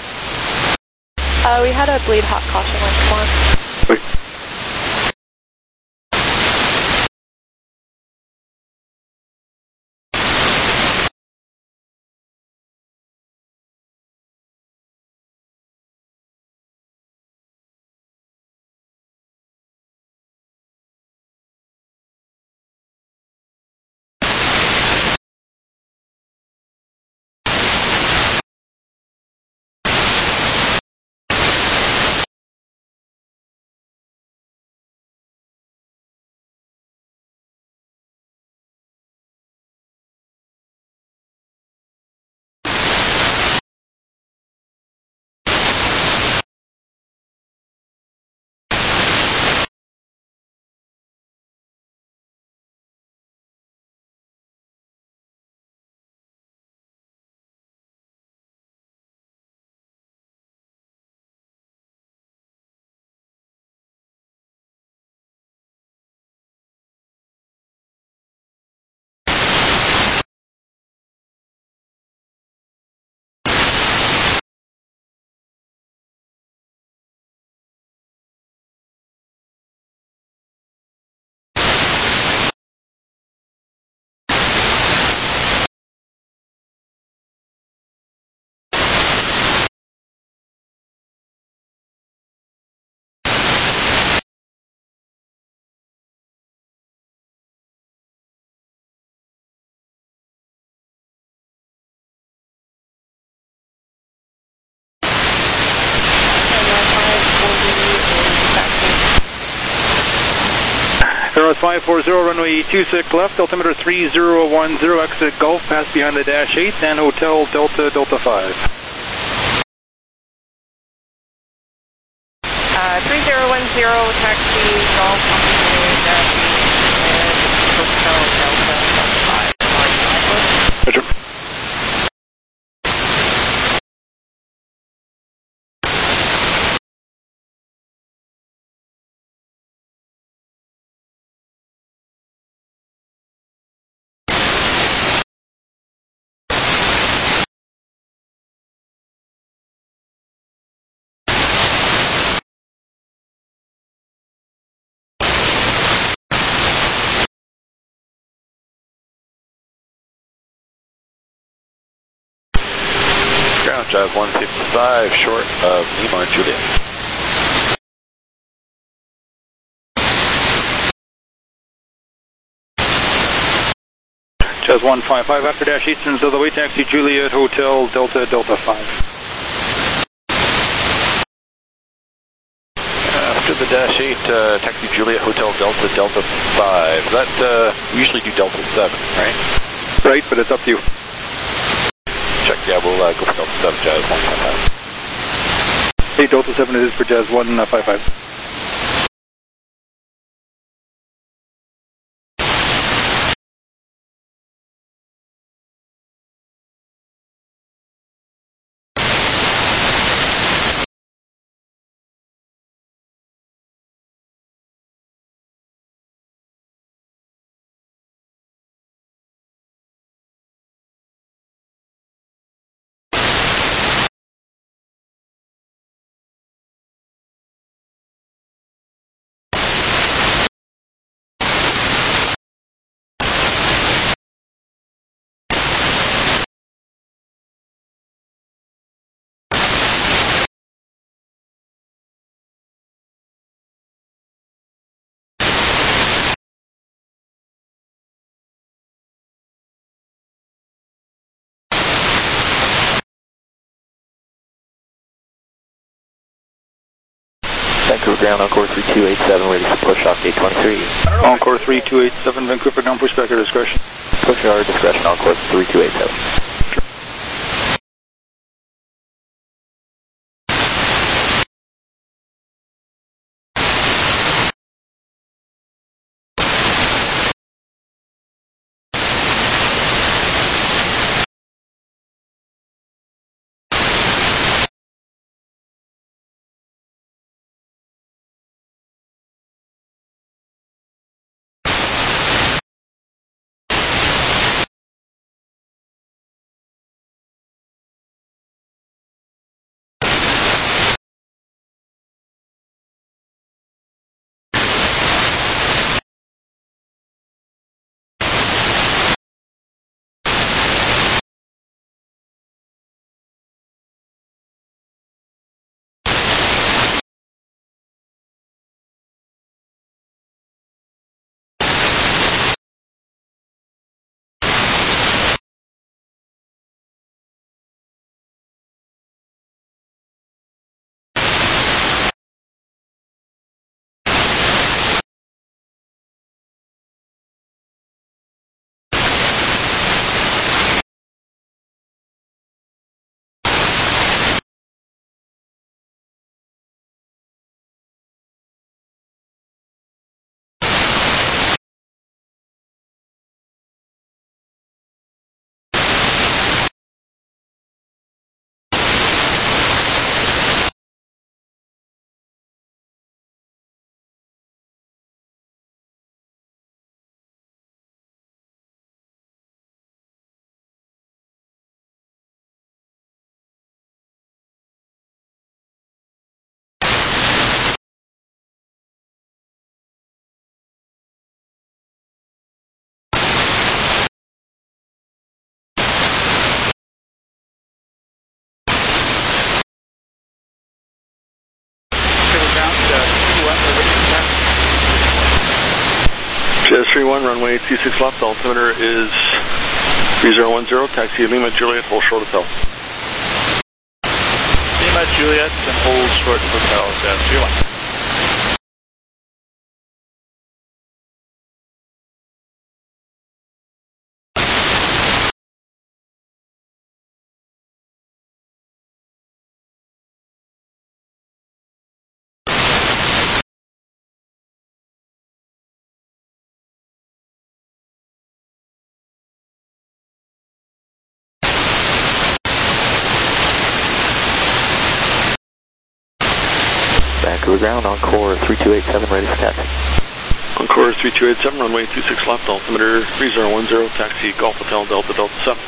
We had a bleed hot caution light come on. Right. Air 540, runway 26 left, altimeter 3010, exit Gulf, pass behind the dash 8, and Hotel Delta, Delta 5. 3010, taxi Gulf, dash 8, Hotel Delta, Delta 5. Roger. Drive 155, short of Lima and Juliet. Jazz 155 after dash Eastern's of the way, taxi Juliet Hotel Delta, Delta 5. After the dash 8, taxi Juliet Hotel Delta, Delta 5. That, we usually do Delta 7, right? Right, but it's up to you. Check, yeah, we'll go for Delta 7, Jazz 155. Hey, Delta 7 is for Jazz 155. Vancouver ground, Encore 3287, ready to push off gate 23. Encore 3287, Vancouver ground, push back your discretion. Push our discretion, Encore 3287. Jazz 31, runway 26 left, altimeter is 3010, taxi Lima Juliet, hold short hotel. Lima Juliet and hold short hotel, Jazz 31. Vancouver ground, Encore 3287, ready for taxi. Encore 3287, runway 26 left, altimeter 3010, taxi Golf Hotel Delta Delta 7.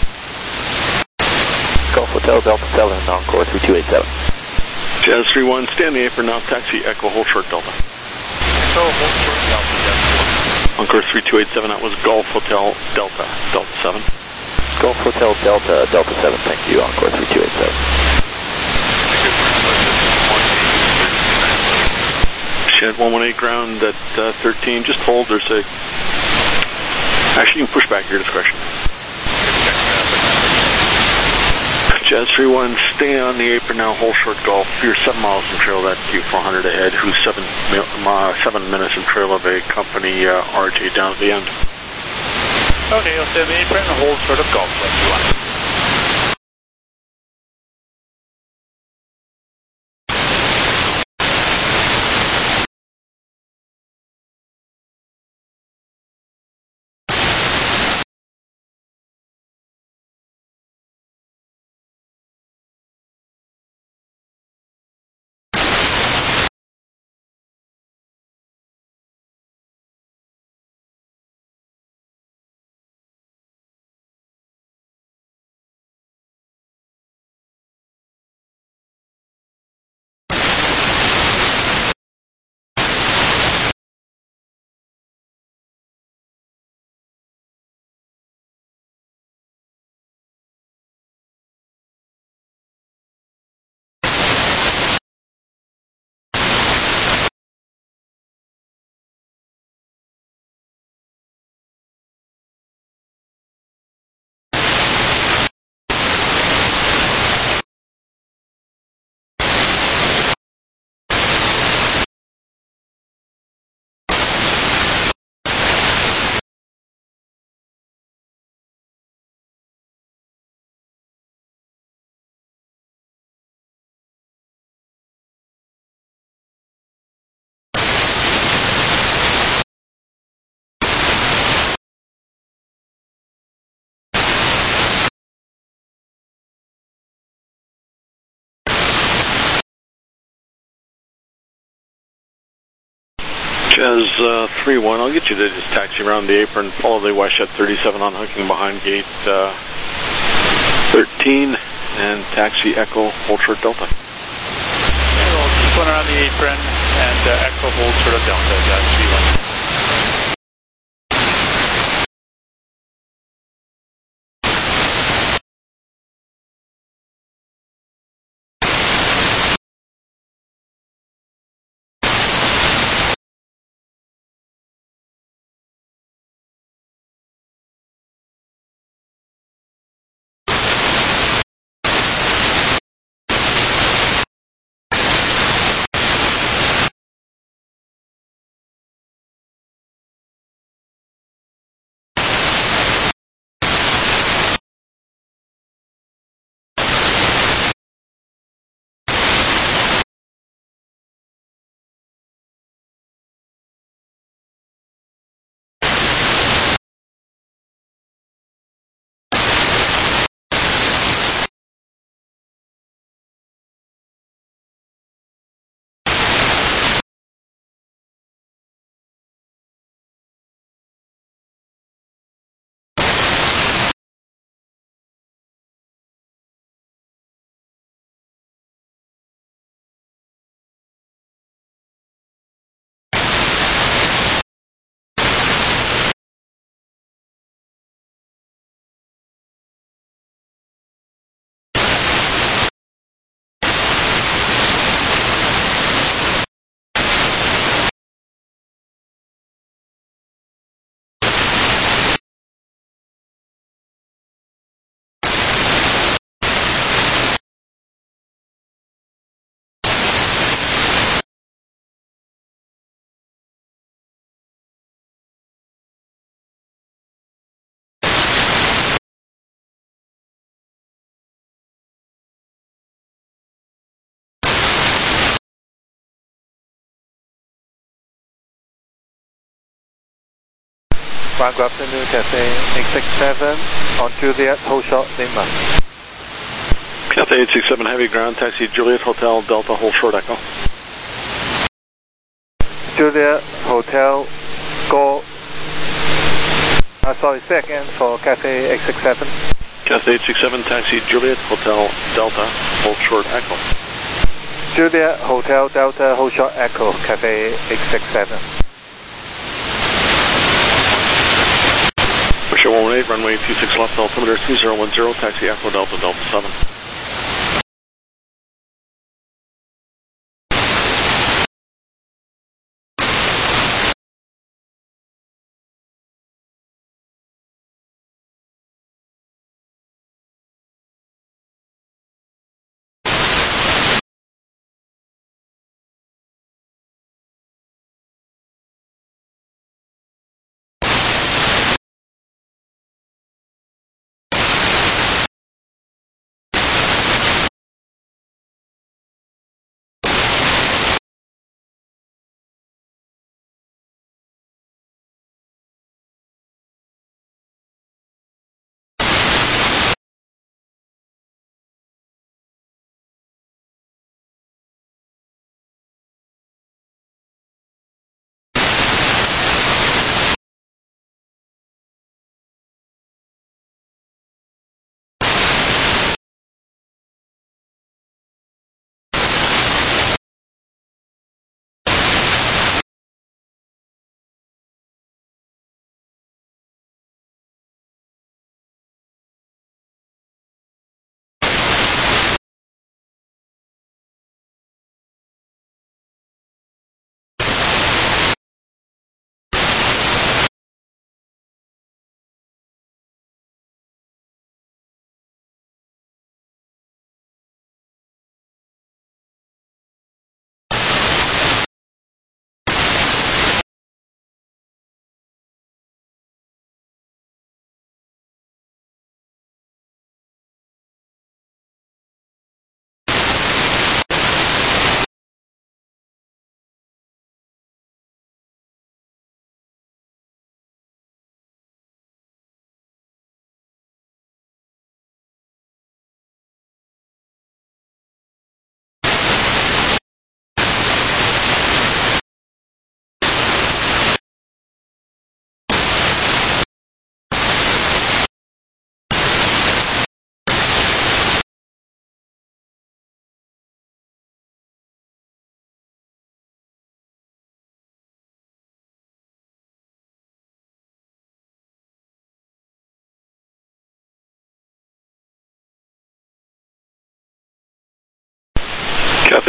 Golf Hotel Delta 7, Encore 3287. Jazz 31, stand the apron now, taxi Echo, hold short Delta. Echo, hold short Delta, Jazz 31. Encore 3287, that was Golf Hotel Delta Delta 7. Golf Hotel Delta Delta 7, thank you, Encore 3287. Shed 118 ground at 13, just hold or say. Actually, you can push back your discretion. Jazz 31, stay on the apron now, hold short Golf. You're 7 miles from trail, that Q400 ahead, who's 7 minutes from trail of a company RJ down at the end. Okay, you'll stay on the apron and hold short of Golf, Jazz 31. Jazz 3-1, I'll get you to just taxi around the apron, follow the WestJet 37 on hooking behind gate 13, and taxi Echo, hold short Delta. Okay, we'll keep one around the apron, and Echo hold short of Delta, Jazz 3-1. Good afternoon, Cathay 867 on Juliet, hold short Lima. Cathay 867 heavy ground, taxi Juliet Hotel Delta, hold short Echo. Juliet Hotel, go. Sorry, say again for Cathay 867. Cathay 867 taxi Juliet Hotel Delta, hold short Echo. Juliet Hotel Delta, hold short Echo, Cathay 867. Push 118, runway 26 left, altimeter 3010, taxi Echo Delta, Delta 7.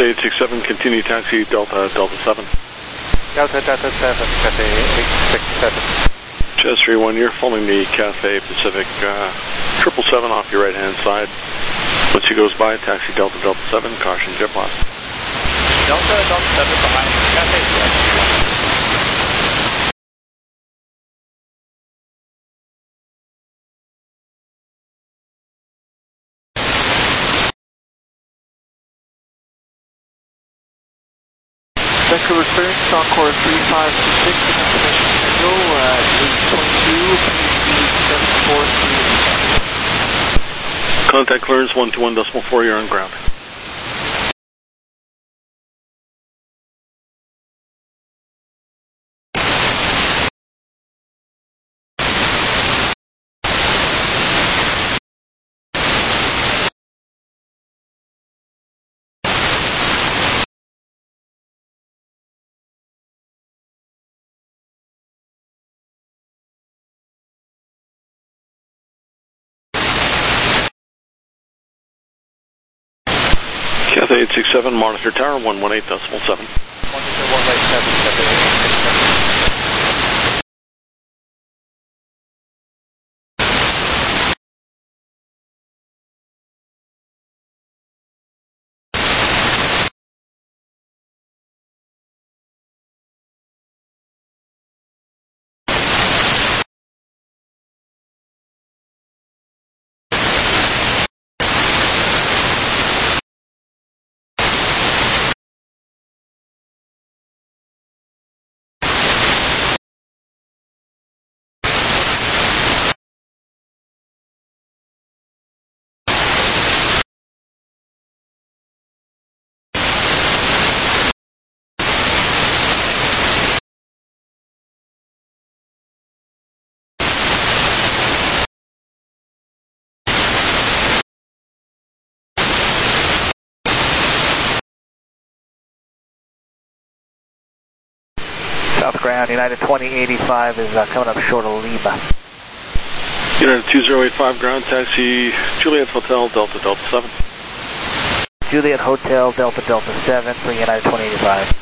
Cathay 867, continue taxi Delta 7. Delta 7, Cathay 867. Jazz 31, you're following the Cathay Pacific 777 off your right-hand side. Once he goes by, taxi Delta 7, caution jet blast. Delta 7 behind Cathay 7. Vancouver clearance, Encore 3526, information schedule, 822, PG 743. Contact clearance 121.4, you're on ground. Cathay 867, monitor tower 118.7. 118.7. South ground, United 2085 is coming up short of Lima. United 2085 ground, taxi Juliet Hotel Delta 7. Juliet Hotel Delta 7, bring United 2085.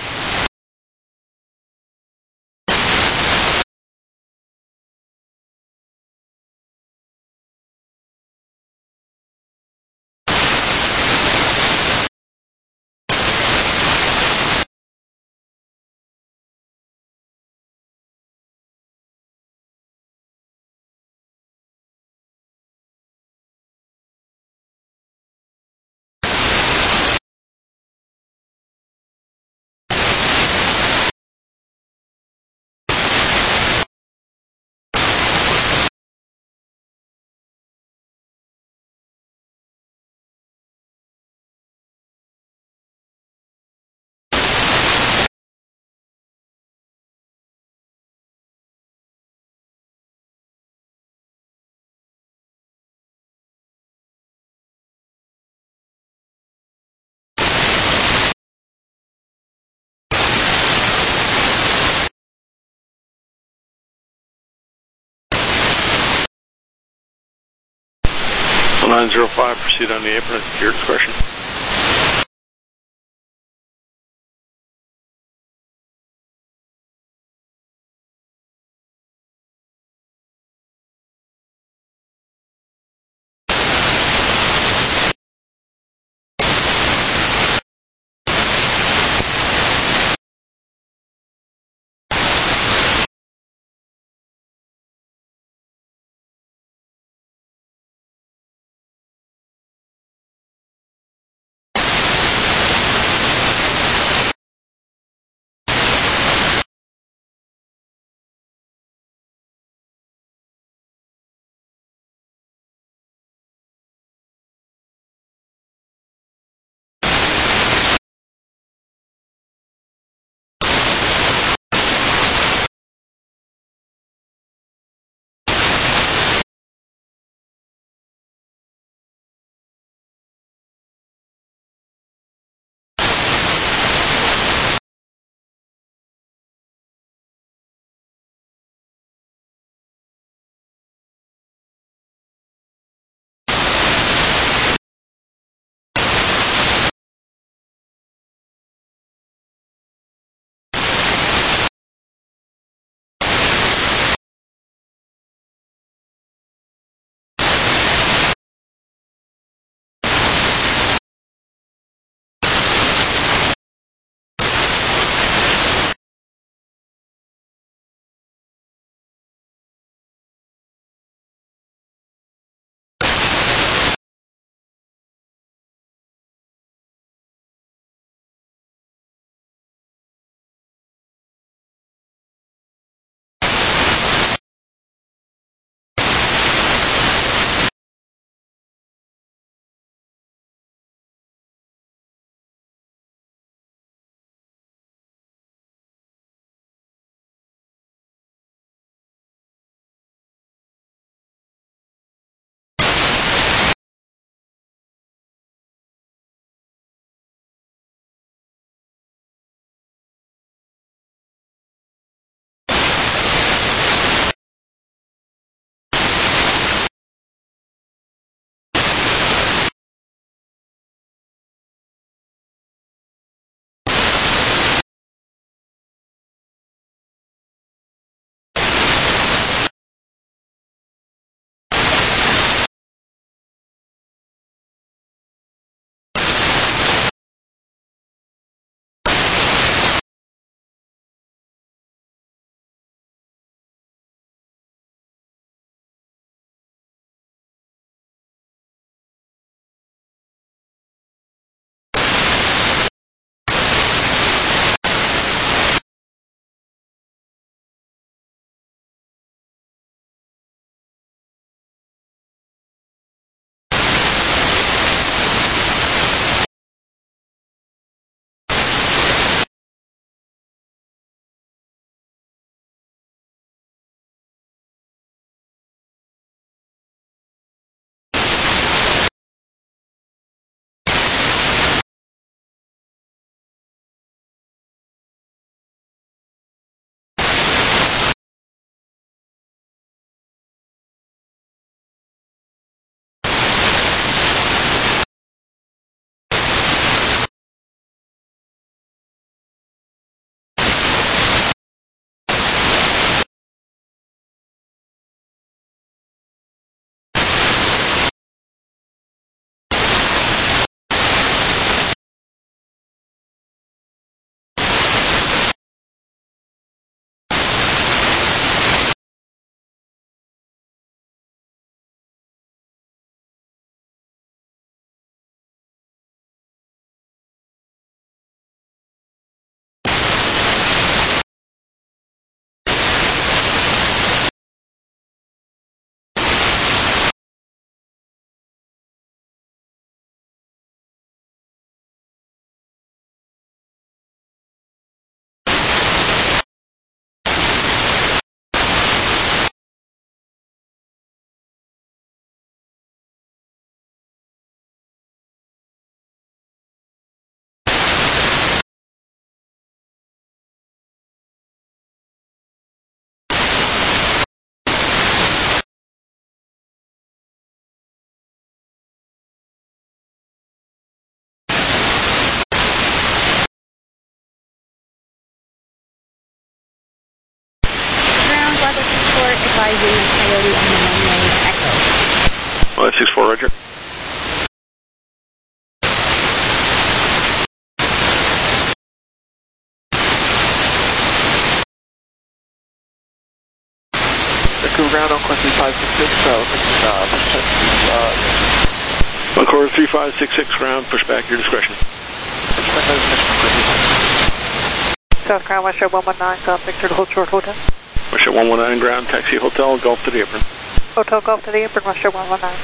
So 905, proceed on the apron at your discretion. ground on course 3566, Encore 3566 ground, push back your discretion. South ground, West Shore 119, Golf Victor to hold short hotel. West Shore 119 ground, taxi hotel, Golf to the apron. Hotel Golf to the apron, West Shore 119.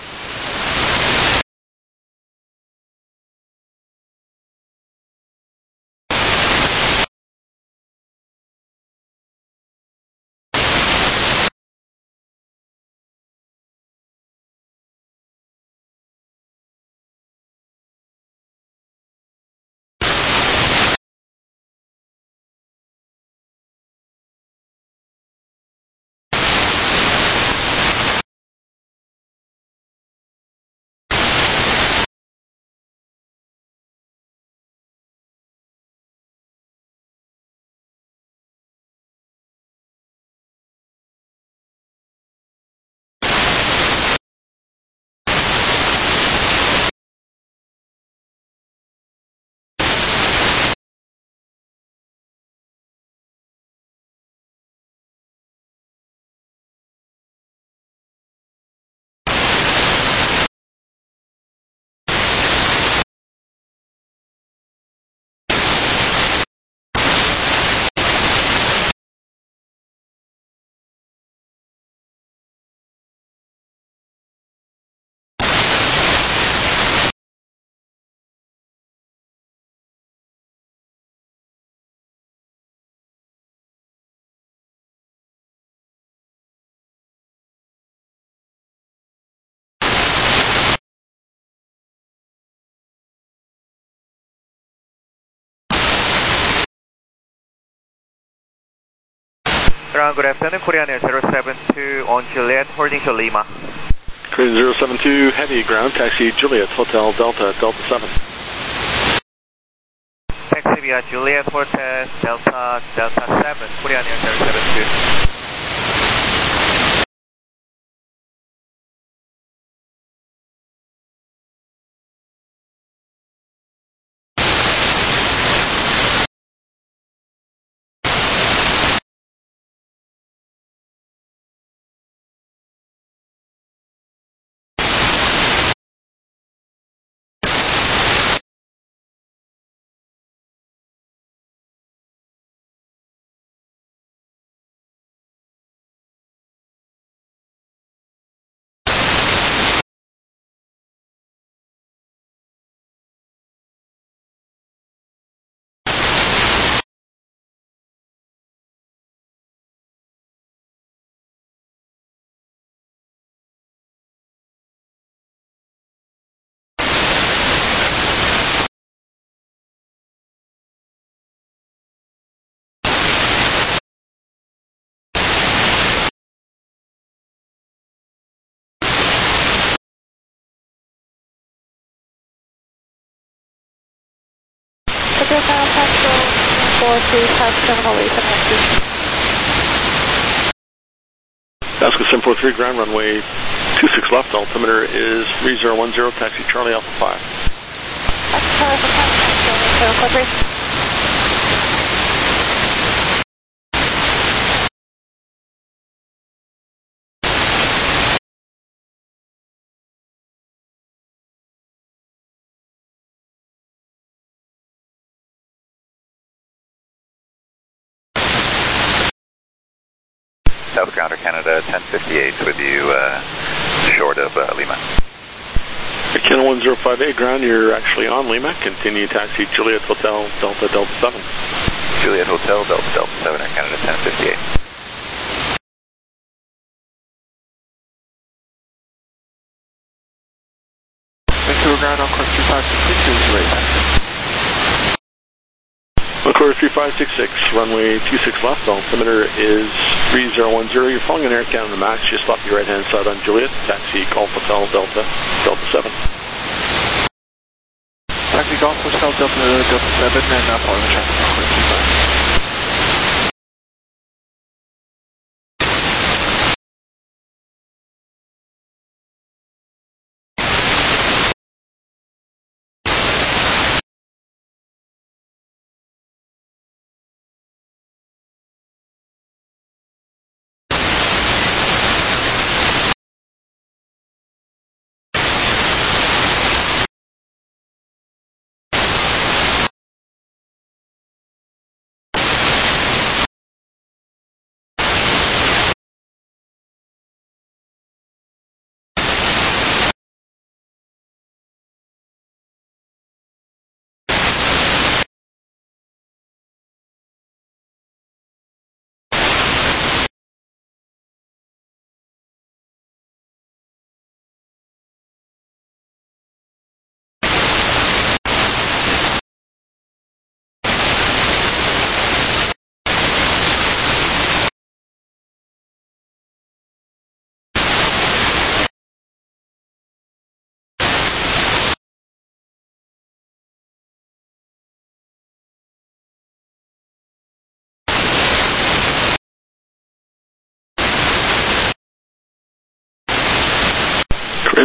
Ground, good afternoon, Korean Air 072 on Juliet, holding to Lima. Korean 072, heavy ground, taxi Juliet, Hotel Delta, Delta 7. Taxi via Juliet, Hotel Delta, Delta 7, Korean Air 072. Alaska 743 ground runway 26 left, altimeter is 3010, taxi Charlie Alpha 5. South Ground Air Canada 1058 with you short of Lima. Air Canada 105A ground, you're actually on Lima. Continue taxi Juliet Hotel Delta Delta 7. Juliet Hotel Delta Delta 7, Air Canada 1058. Vancouver ground on course 2566, Juliet taxi. Vancouver 3566, runway 26 left, altimeter is 3010. You're following an Air Canada Max, just off your right-hand side on Juliet, taxi Golf Hotel Delta, Delta 7. Taxi Golf Hotel Delta, Delta 7, and following the traffic on course 25.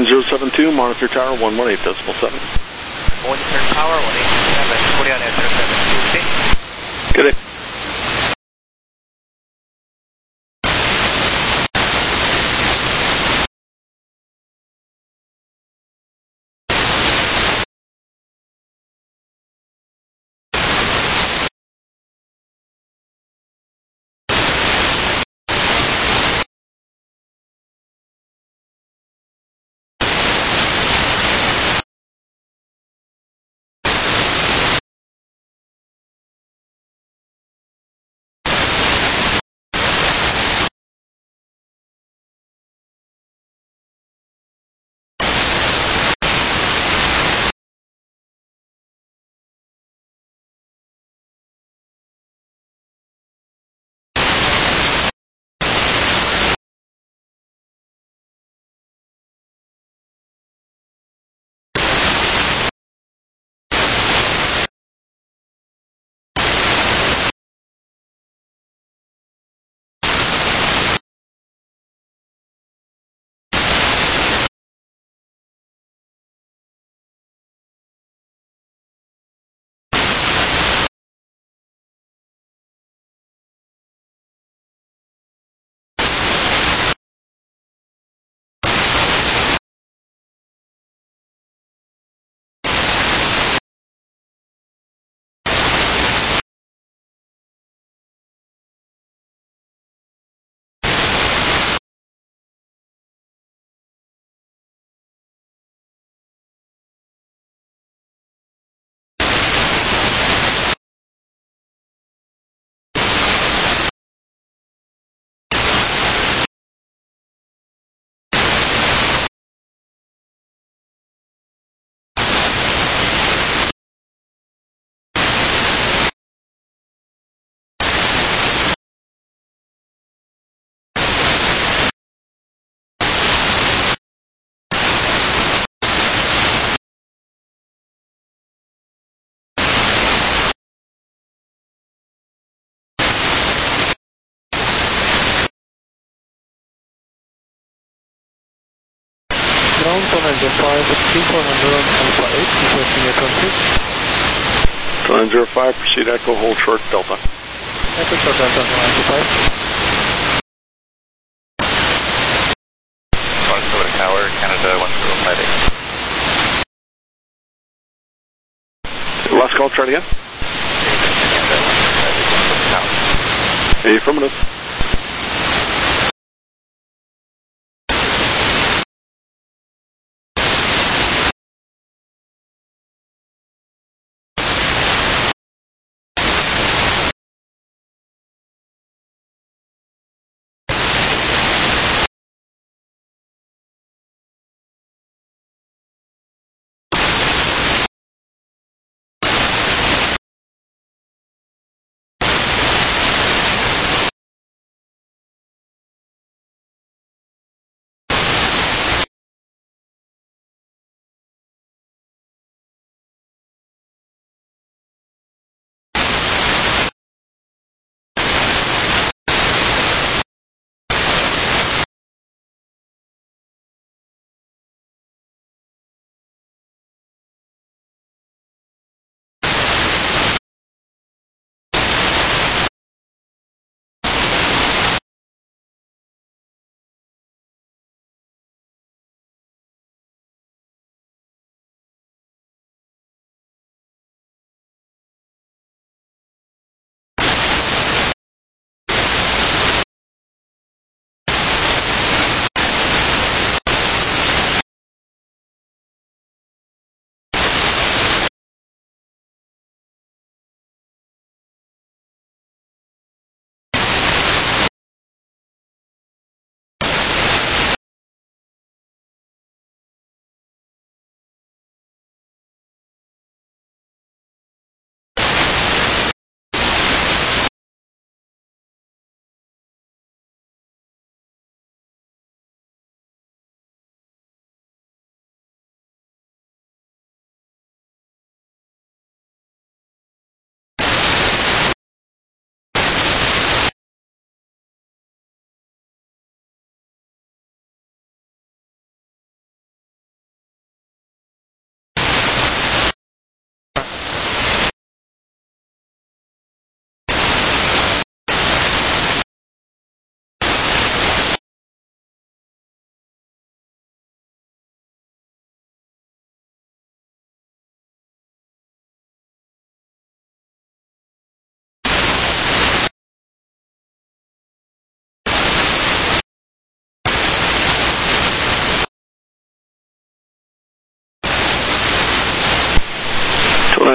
1072, monitor tower 118.7. Monitor tower 187, Korean Air 072. Good day. Ground 105, 3400 Alpha 8, requesting a transit. 105, proceed Echo, hold short Delta. Echo short Delta 195. Minnesota Tower, Canada 1058. Last call, try it again. Affirmative.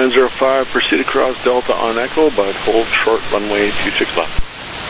1905, proceed across Delta on Echo, but hold short runway 26 left.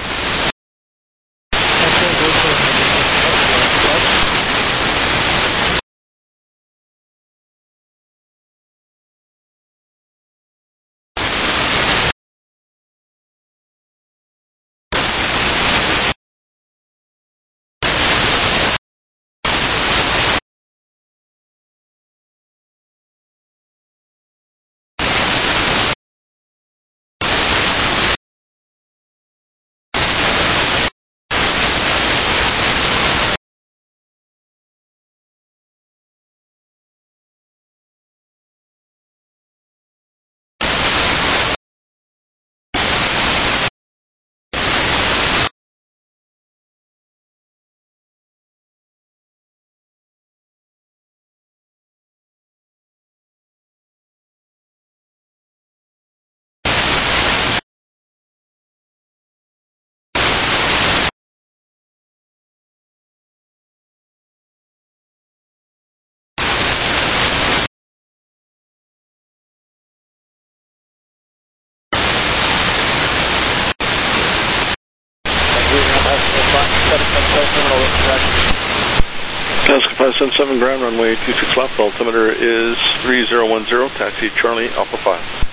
Alaska 577, ground runway 26 left, altimeter is 3010, taxi Charlie Alpha 5.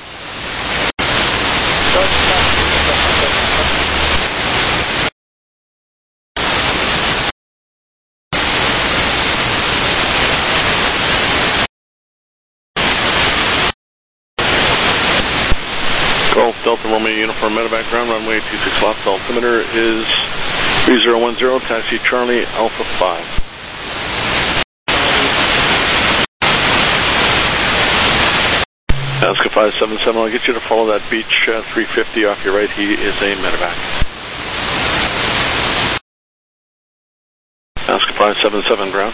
Golf Delta Romeo Uniform Medevac, ground runway 26 left, altimeter is 3010, taxi Charlie Alpha 5. Alaska 577, I'll get you to follow that beach 350 off your right. He is a medevac. Alaska 577, ground.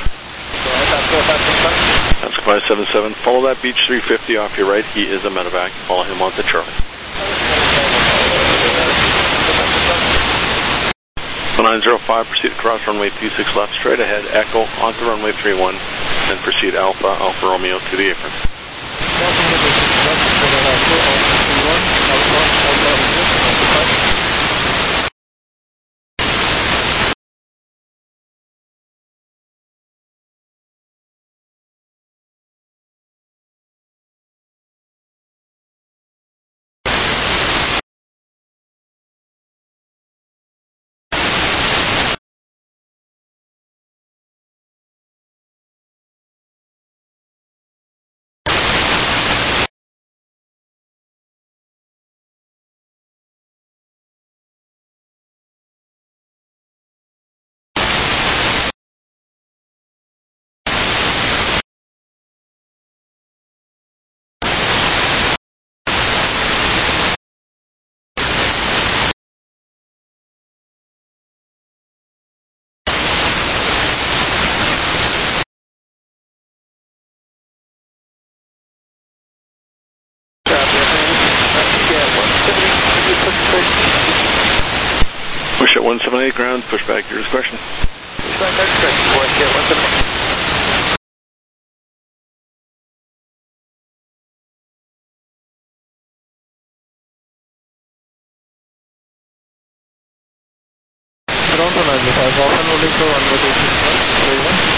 Alaska 577, follow that beach 350 off your right. He is a medevac. Follow him on to Charlie. 905, proceed across runway 26 left, straight ahead, Echo onto runway 31, then proceed Alpha Romeo to the apron. Push at 178 ground, push back your discretion. Ground to 95, often loading to 1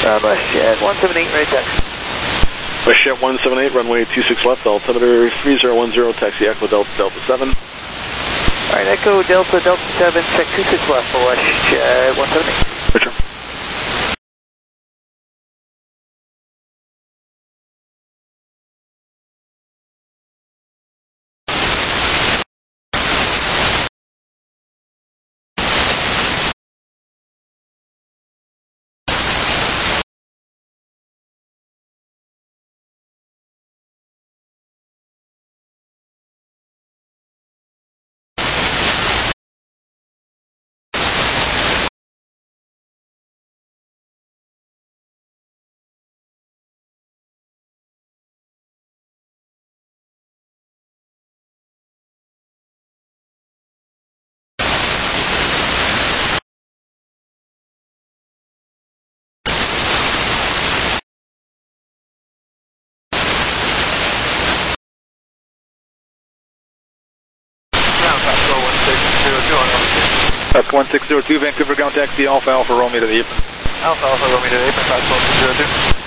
WestJet 178, right taxi. WestJet 178, runway 26 left, altimeter 3010, taxi Echo Delta Delta 7. Alright, Echo Delta Delta 7, check 26 left for WestJet 178. Roger. That's 1602, Vancouver ground taxi Alpha Alpha Romeo to the apron. Alpha Alpha Romeo to the apron, 51202.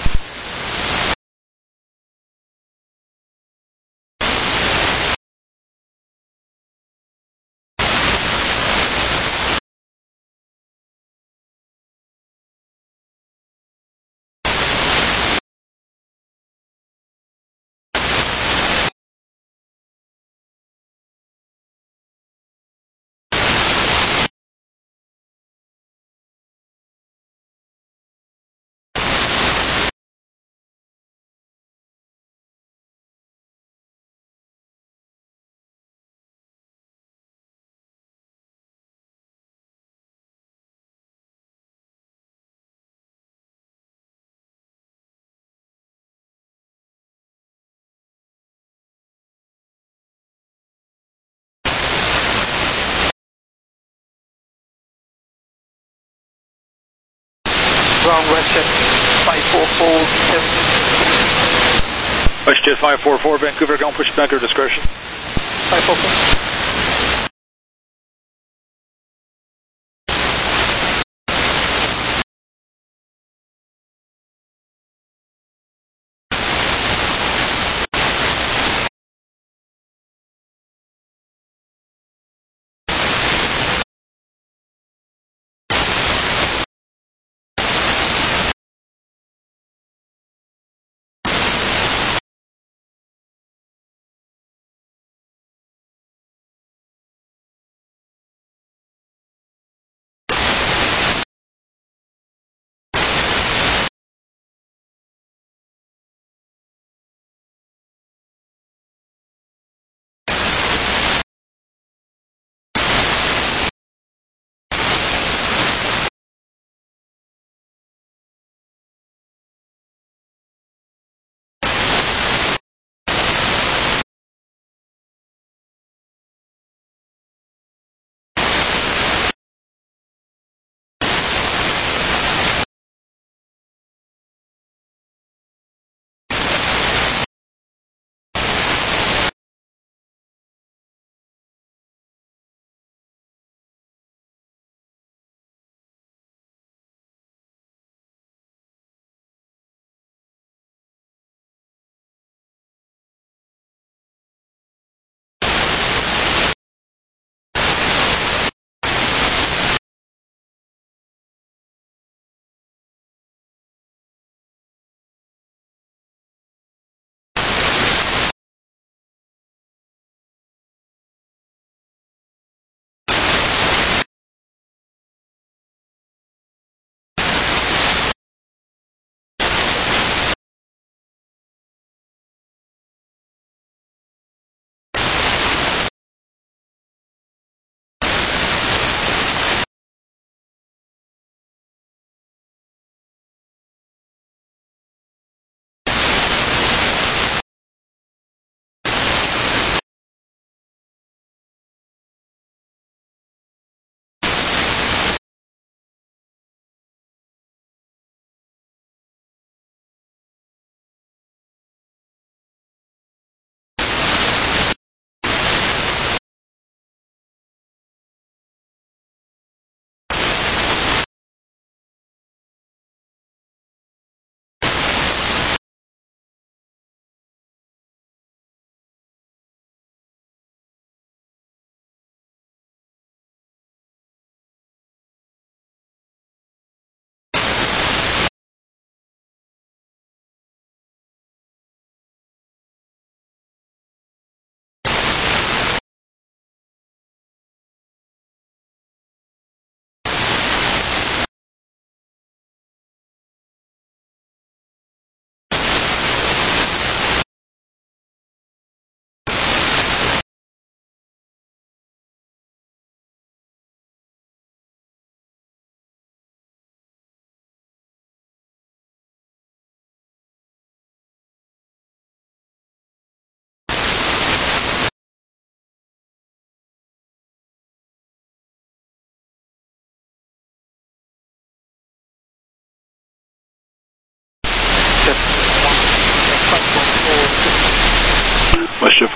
Wrong, WestJet 544, WestJet 544, Vancouver ground push back or discretion. 544.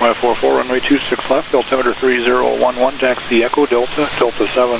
544, runway 26 left, altimeter 3011, taxi Echo Delta, Delta 7.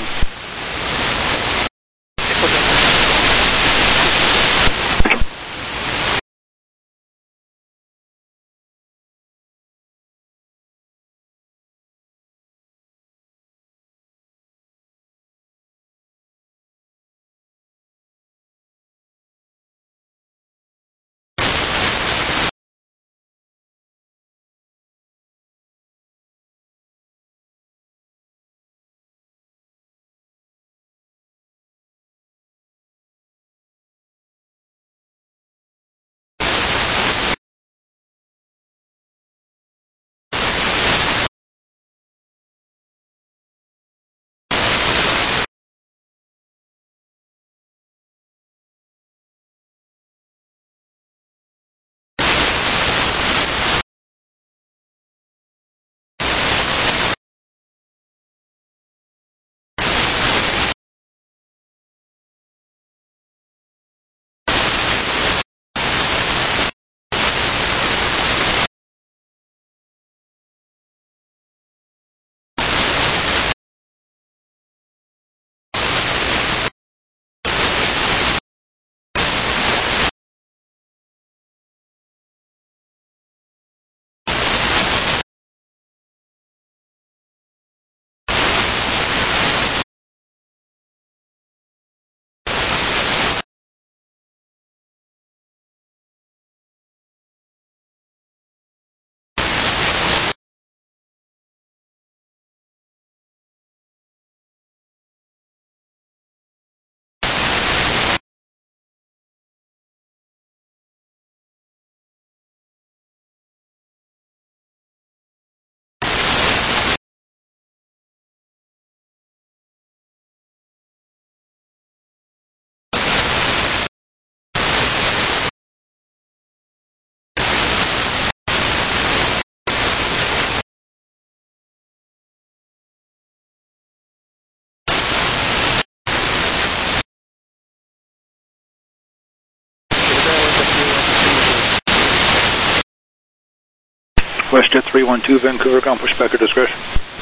WestJet 312, Vancouver, accomplish back at discretion.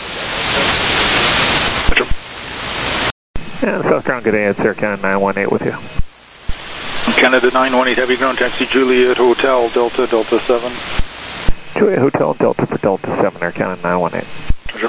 And South Ground, good day, it's Air Canada 918 with you. Canada 918, heavy ground taxi, Juliet Hotel, Delta, Delta 7. Juliet Hotel, Delta for Delta 7, Air Canada 918. Sure.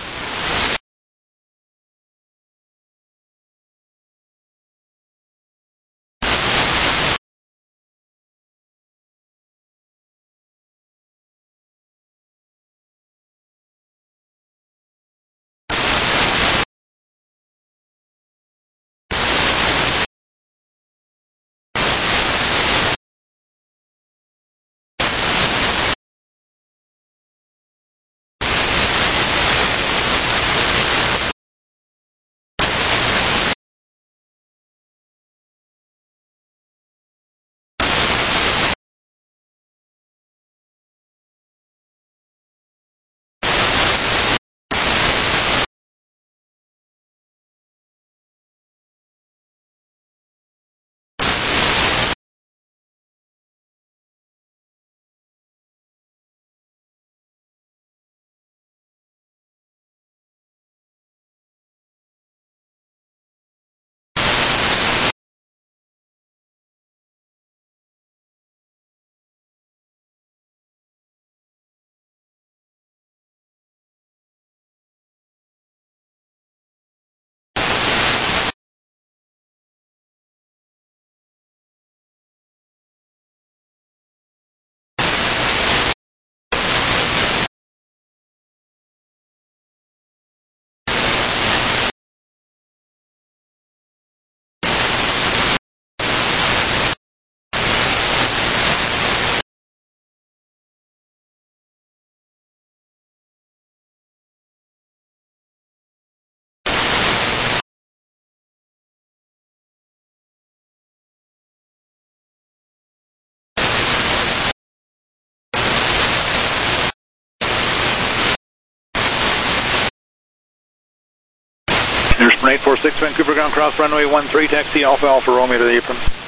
Airspring 846, Vancouver ground cross runway 13, taxi Alpha Alpha Romeo to the apron.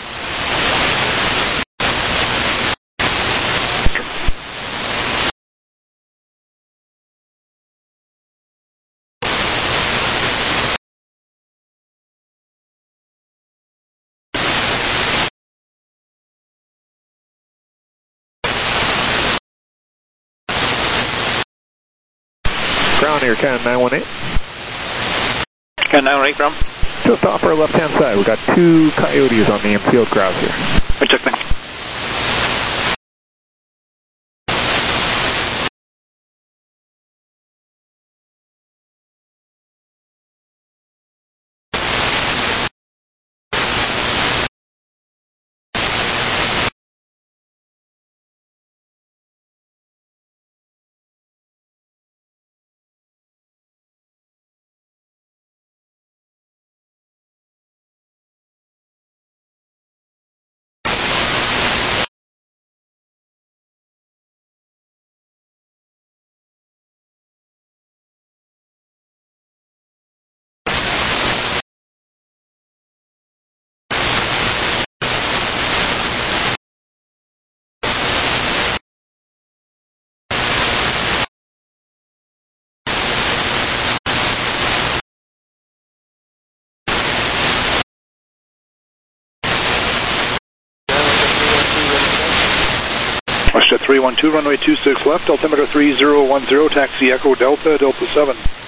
Ground Air Canada 918. Can 918 from? Just off our left-hand side. We got 2 coyotes on the infield grass here. I check that. Westjet 312, runway 26 left, altimeter 3010, taxi Echo Delta, Delta 7.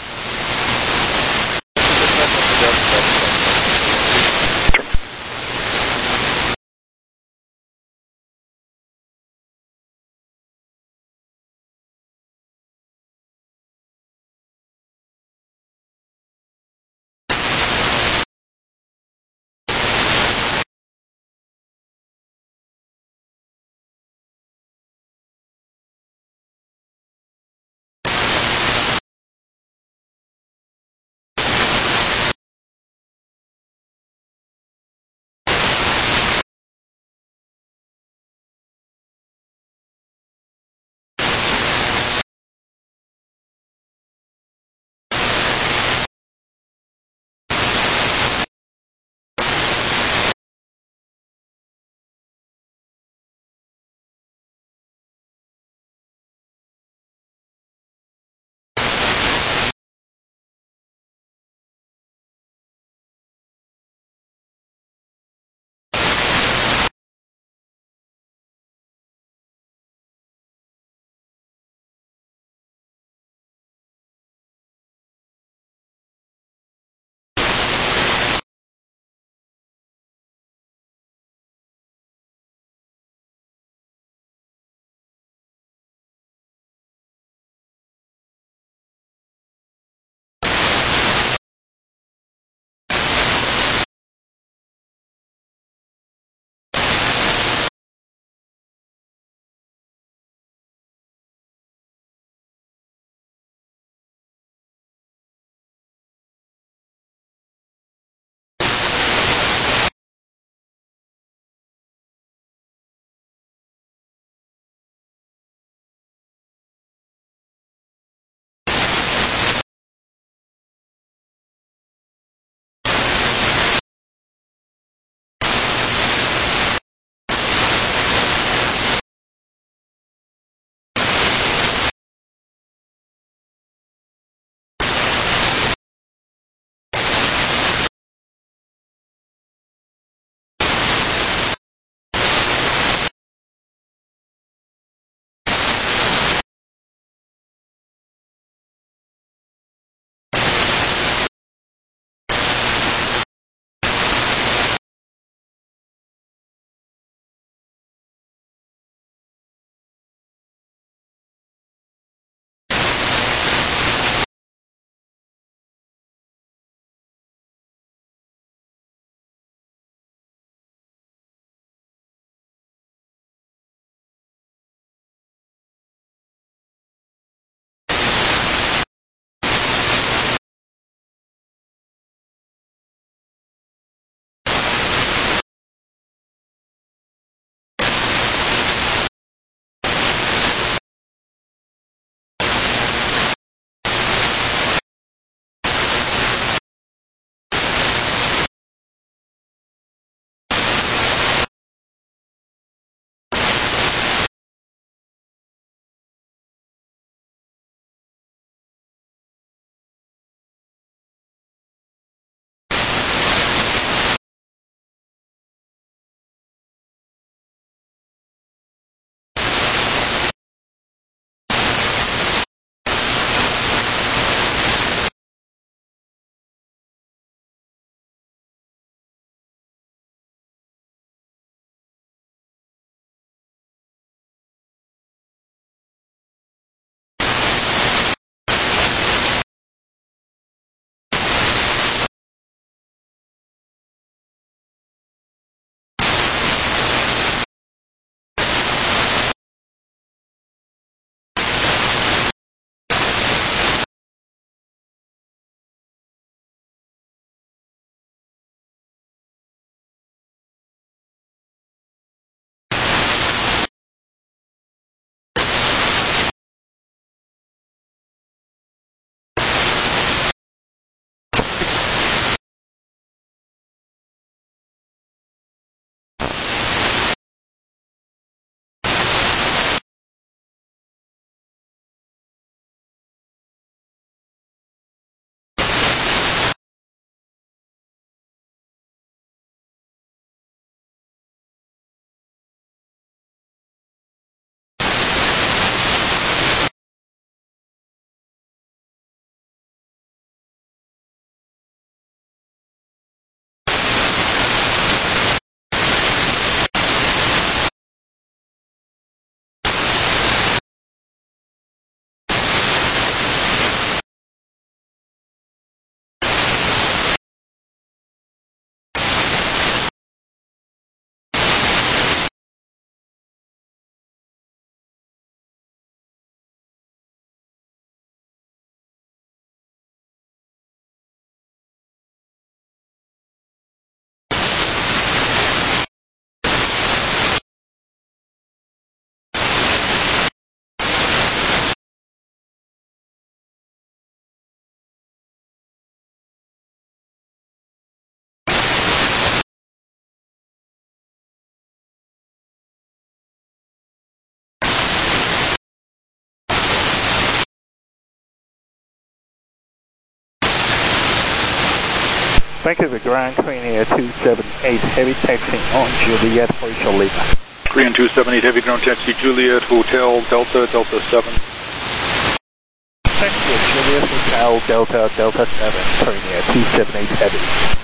Vancouver ground, Korean Air 278 Heavy taxi on Juliet, Hotel Lima. Korean 278 Heavy ground taxi Juliet, Hotel Delta, Delta 7. Thank you, Juliet, Hotel Delta, Delta 7, Korean Air 278 Heavy.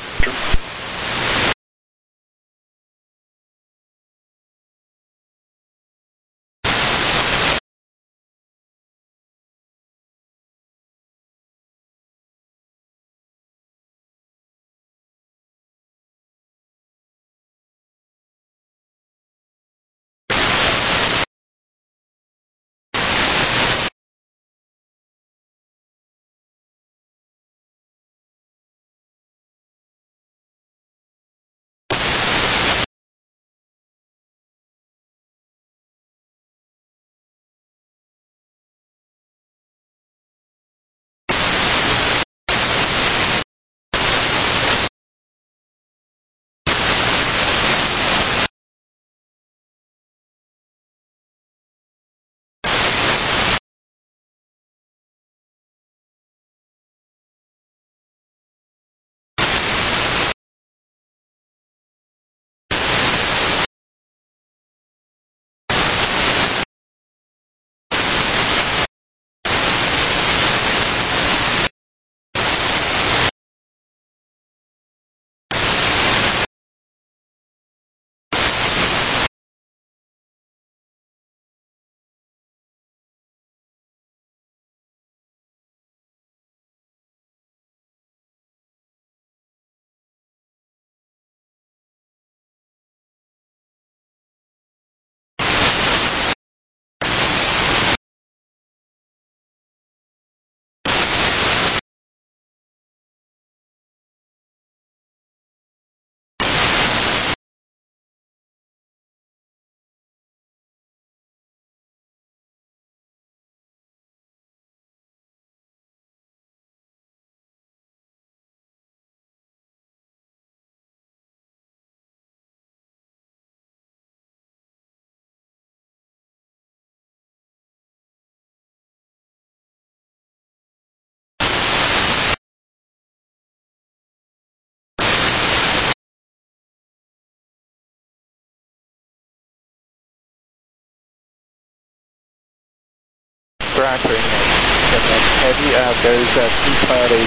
Ground Korean Air Heavy, there's a C-Pilot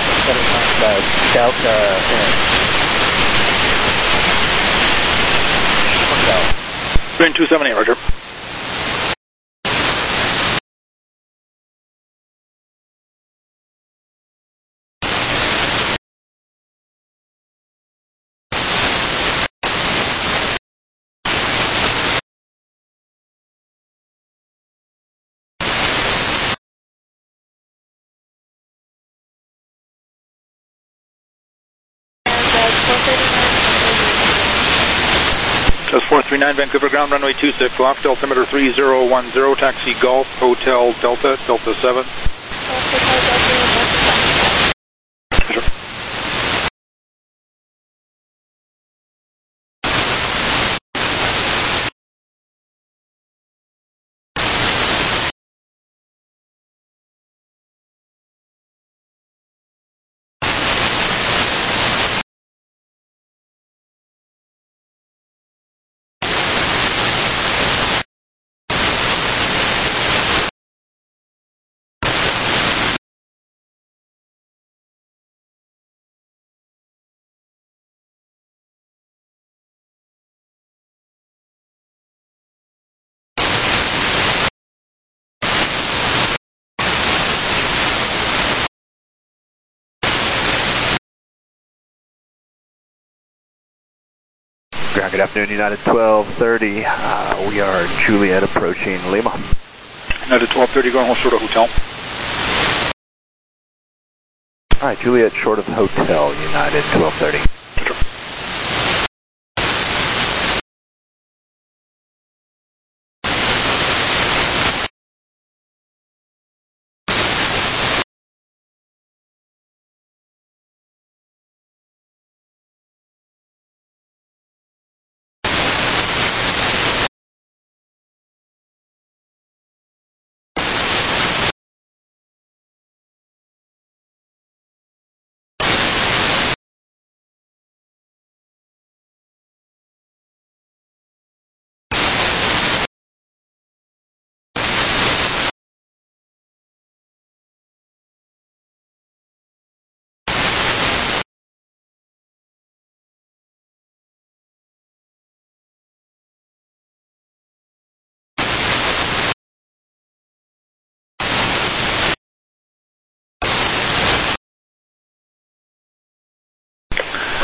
79 Delta Hotel. Korean 278, roger. That's 439 Vancouver ground, runway 26 left, altimeter 3010, taxi Golf, Hotel Delta, Delta 7. Ground, good afternoon, United 1230. We are Juliet approaching Lima. United 1230 going home short of hotel. Alright, Juliet short of hotel, United 1230.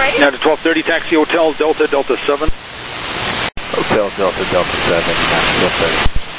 Now to 1230, taxi Hotel Delta, Delta 7. Hotel Delta, Delta 7, 1230.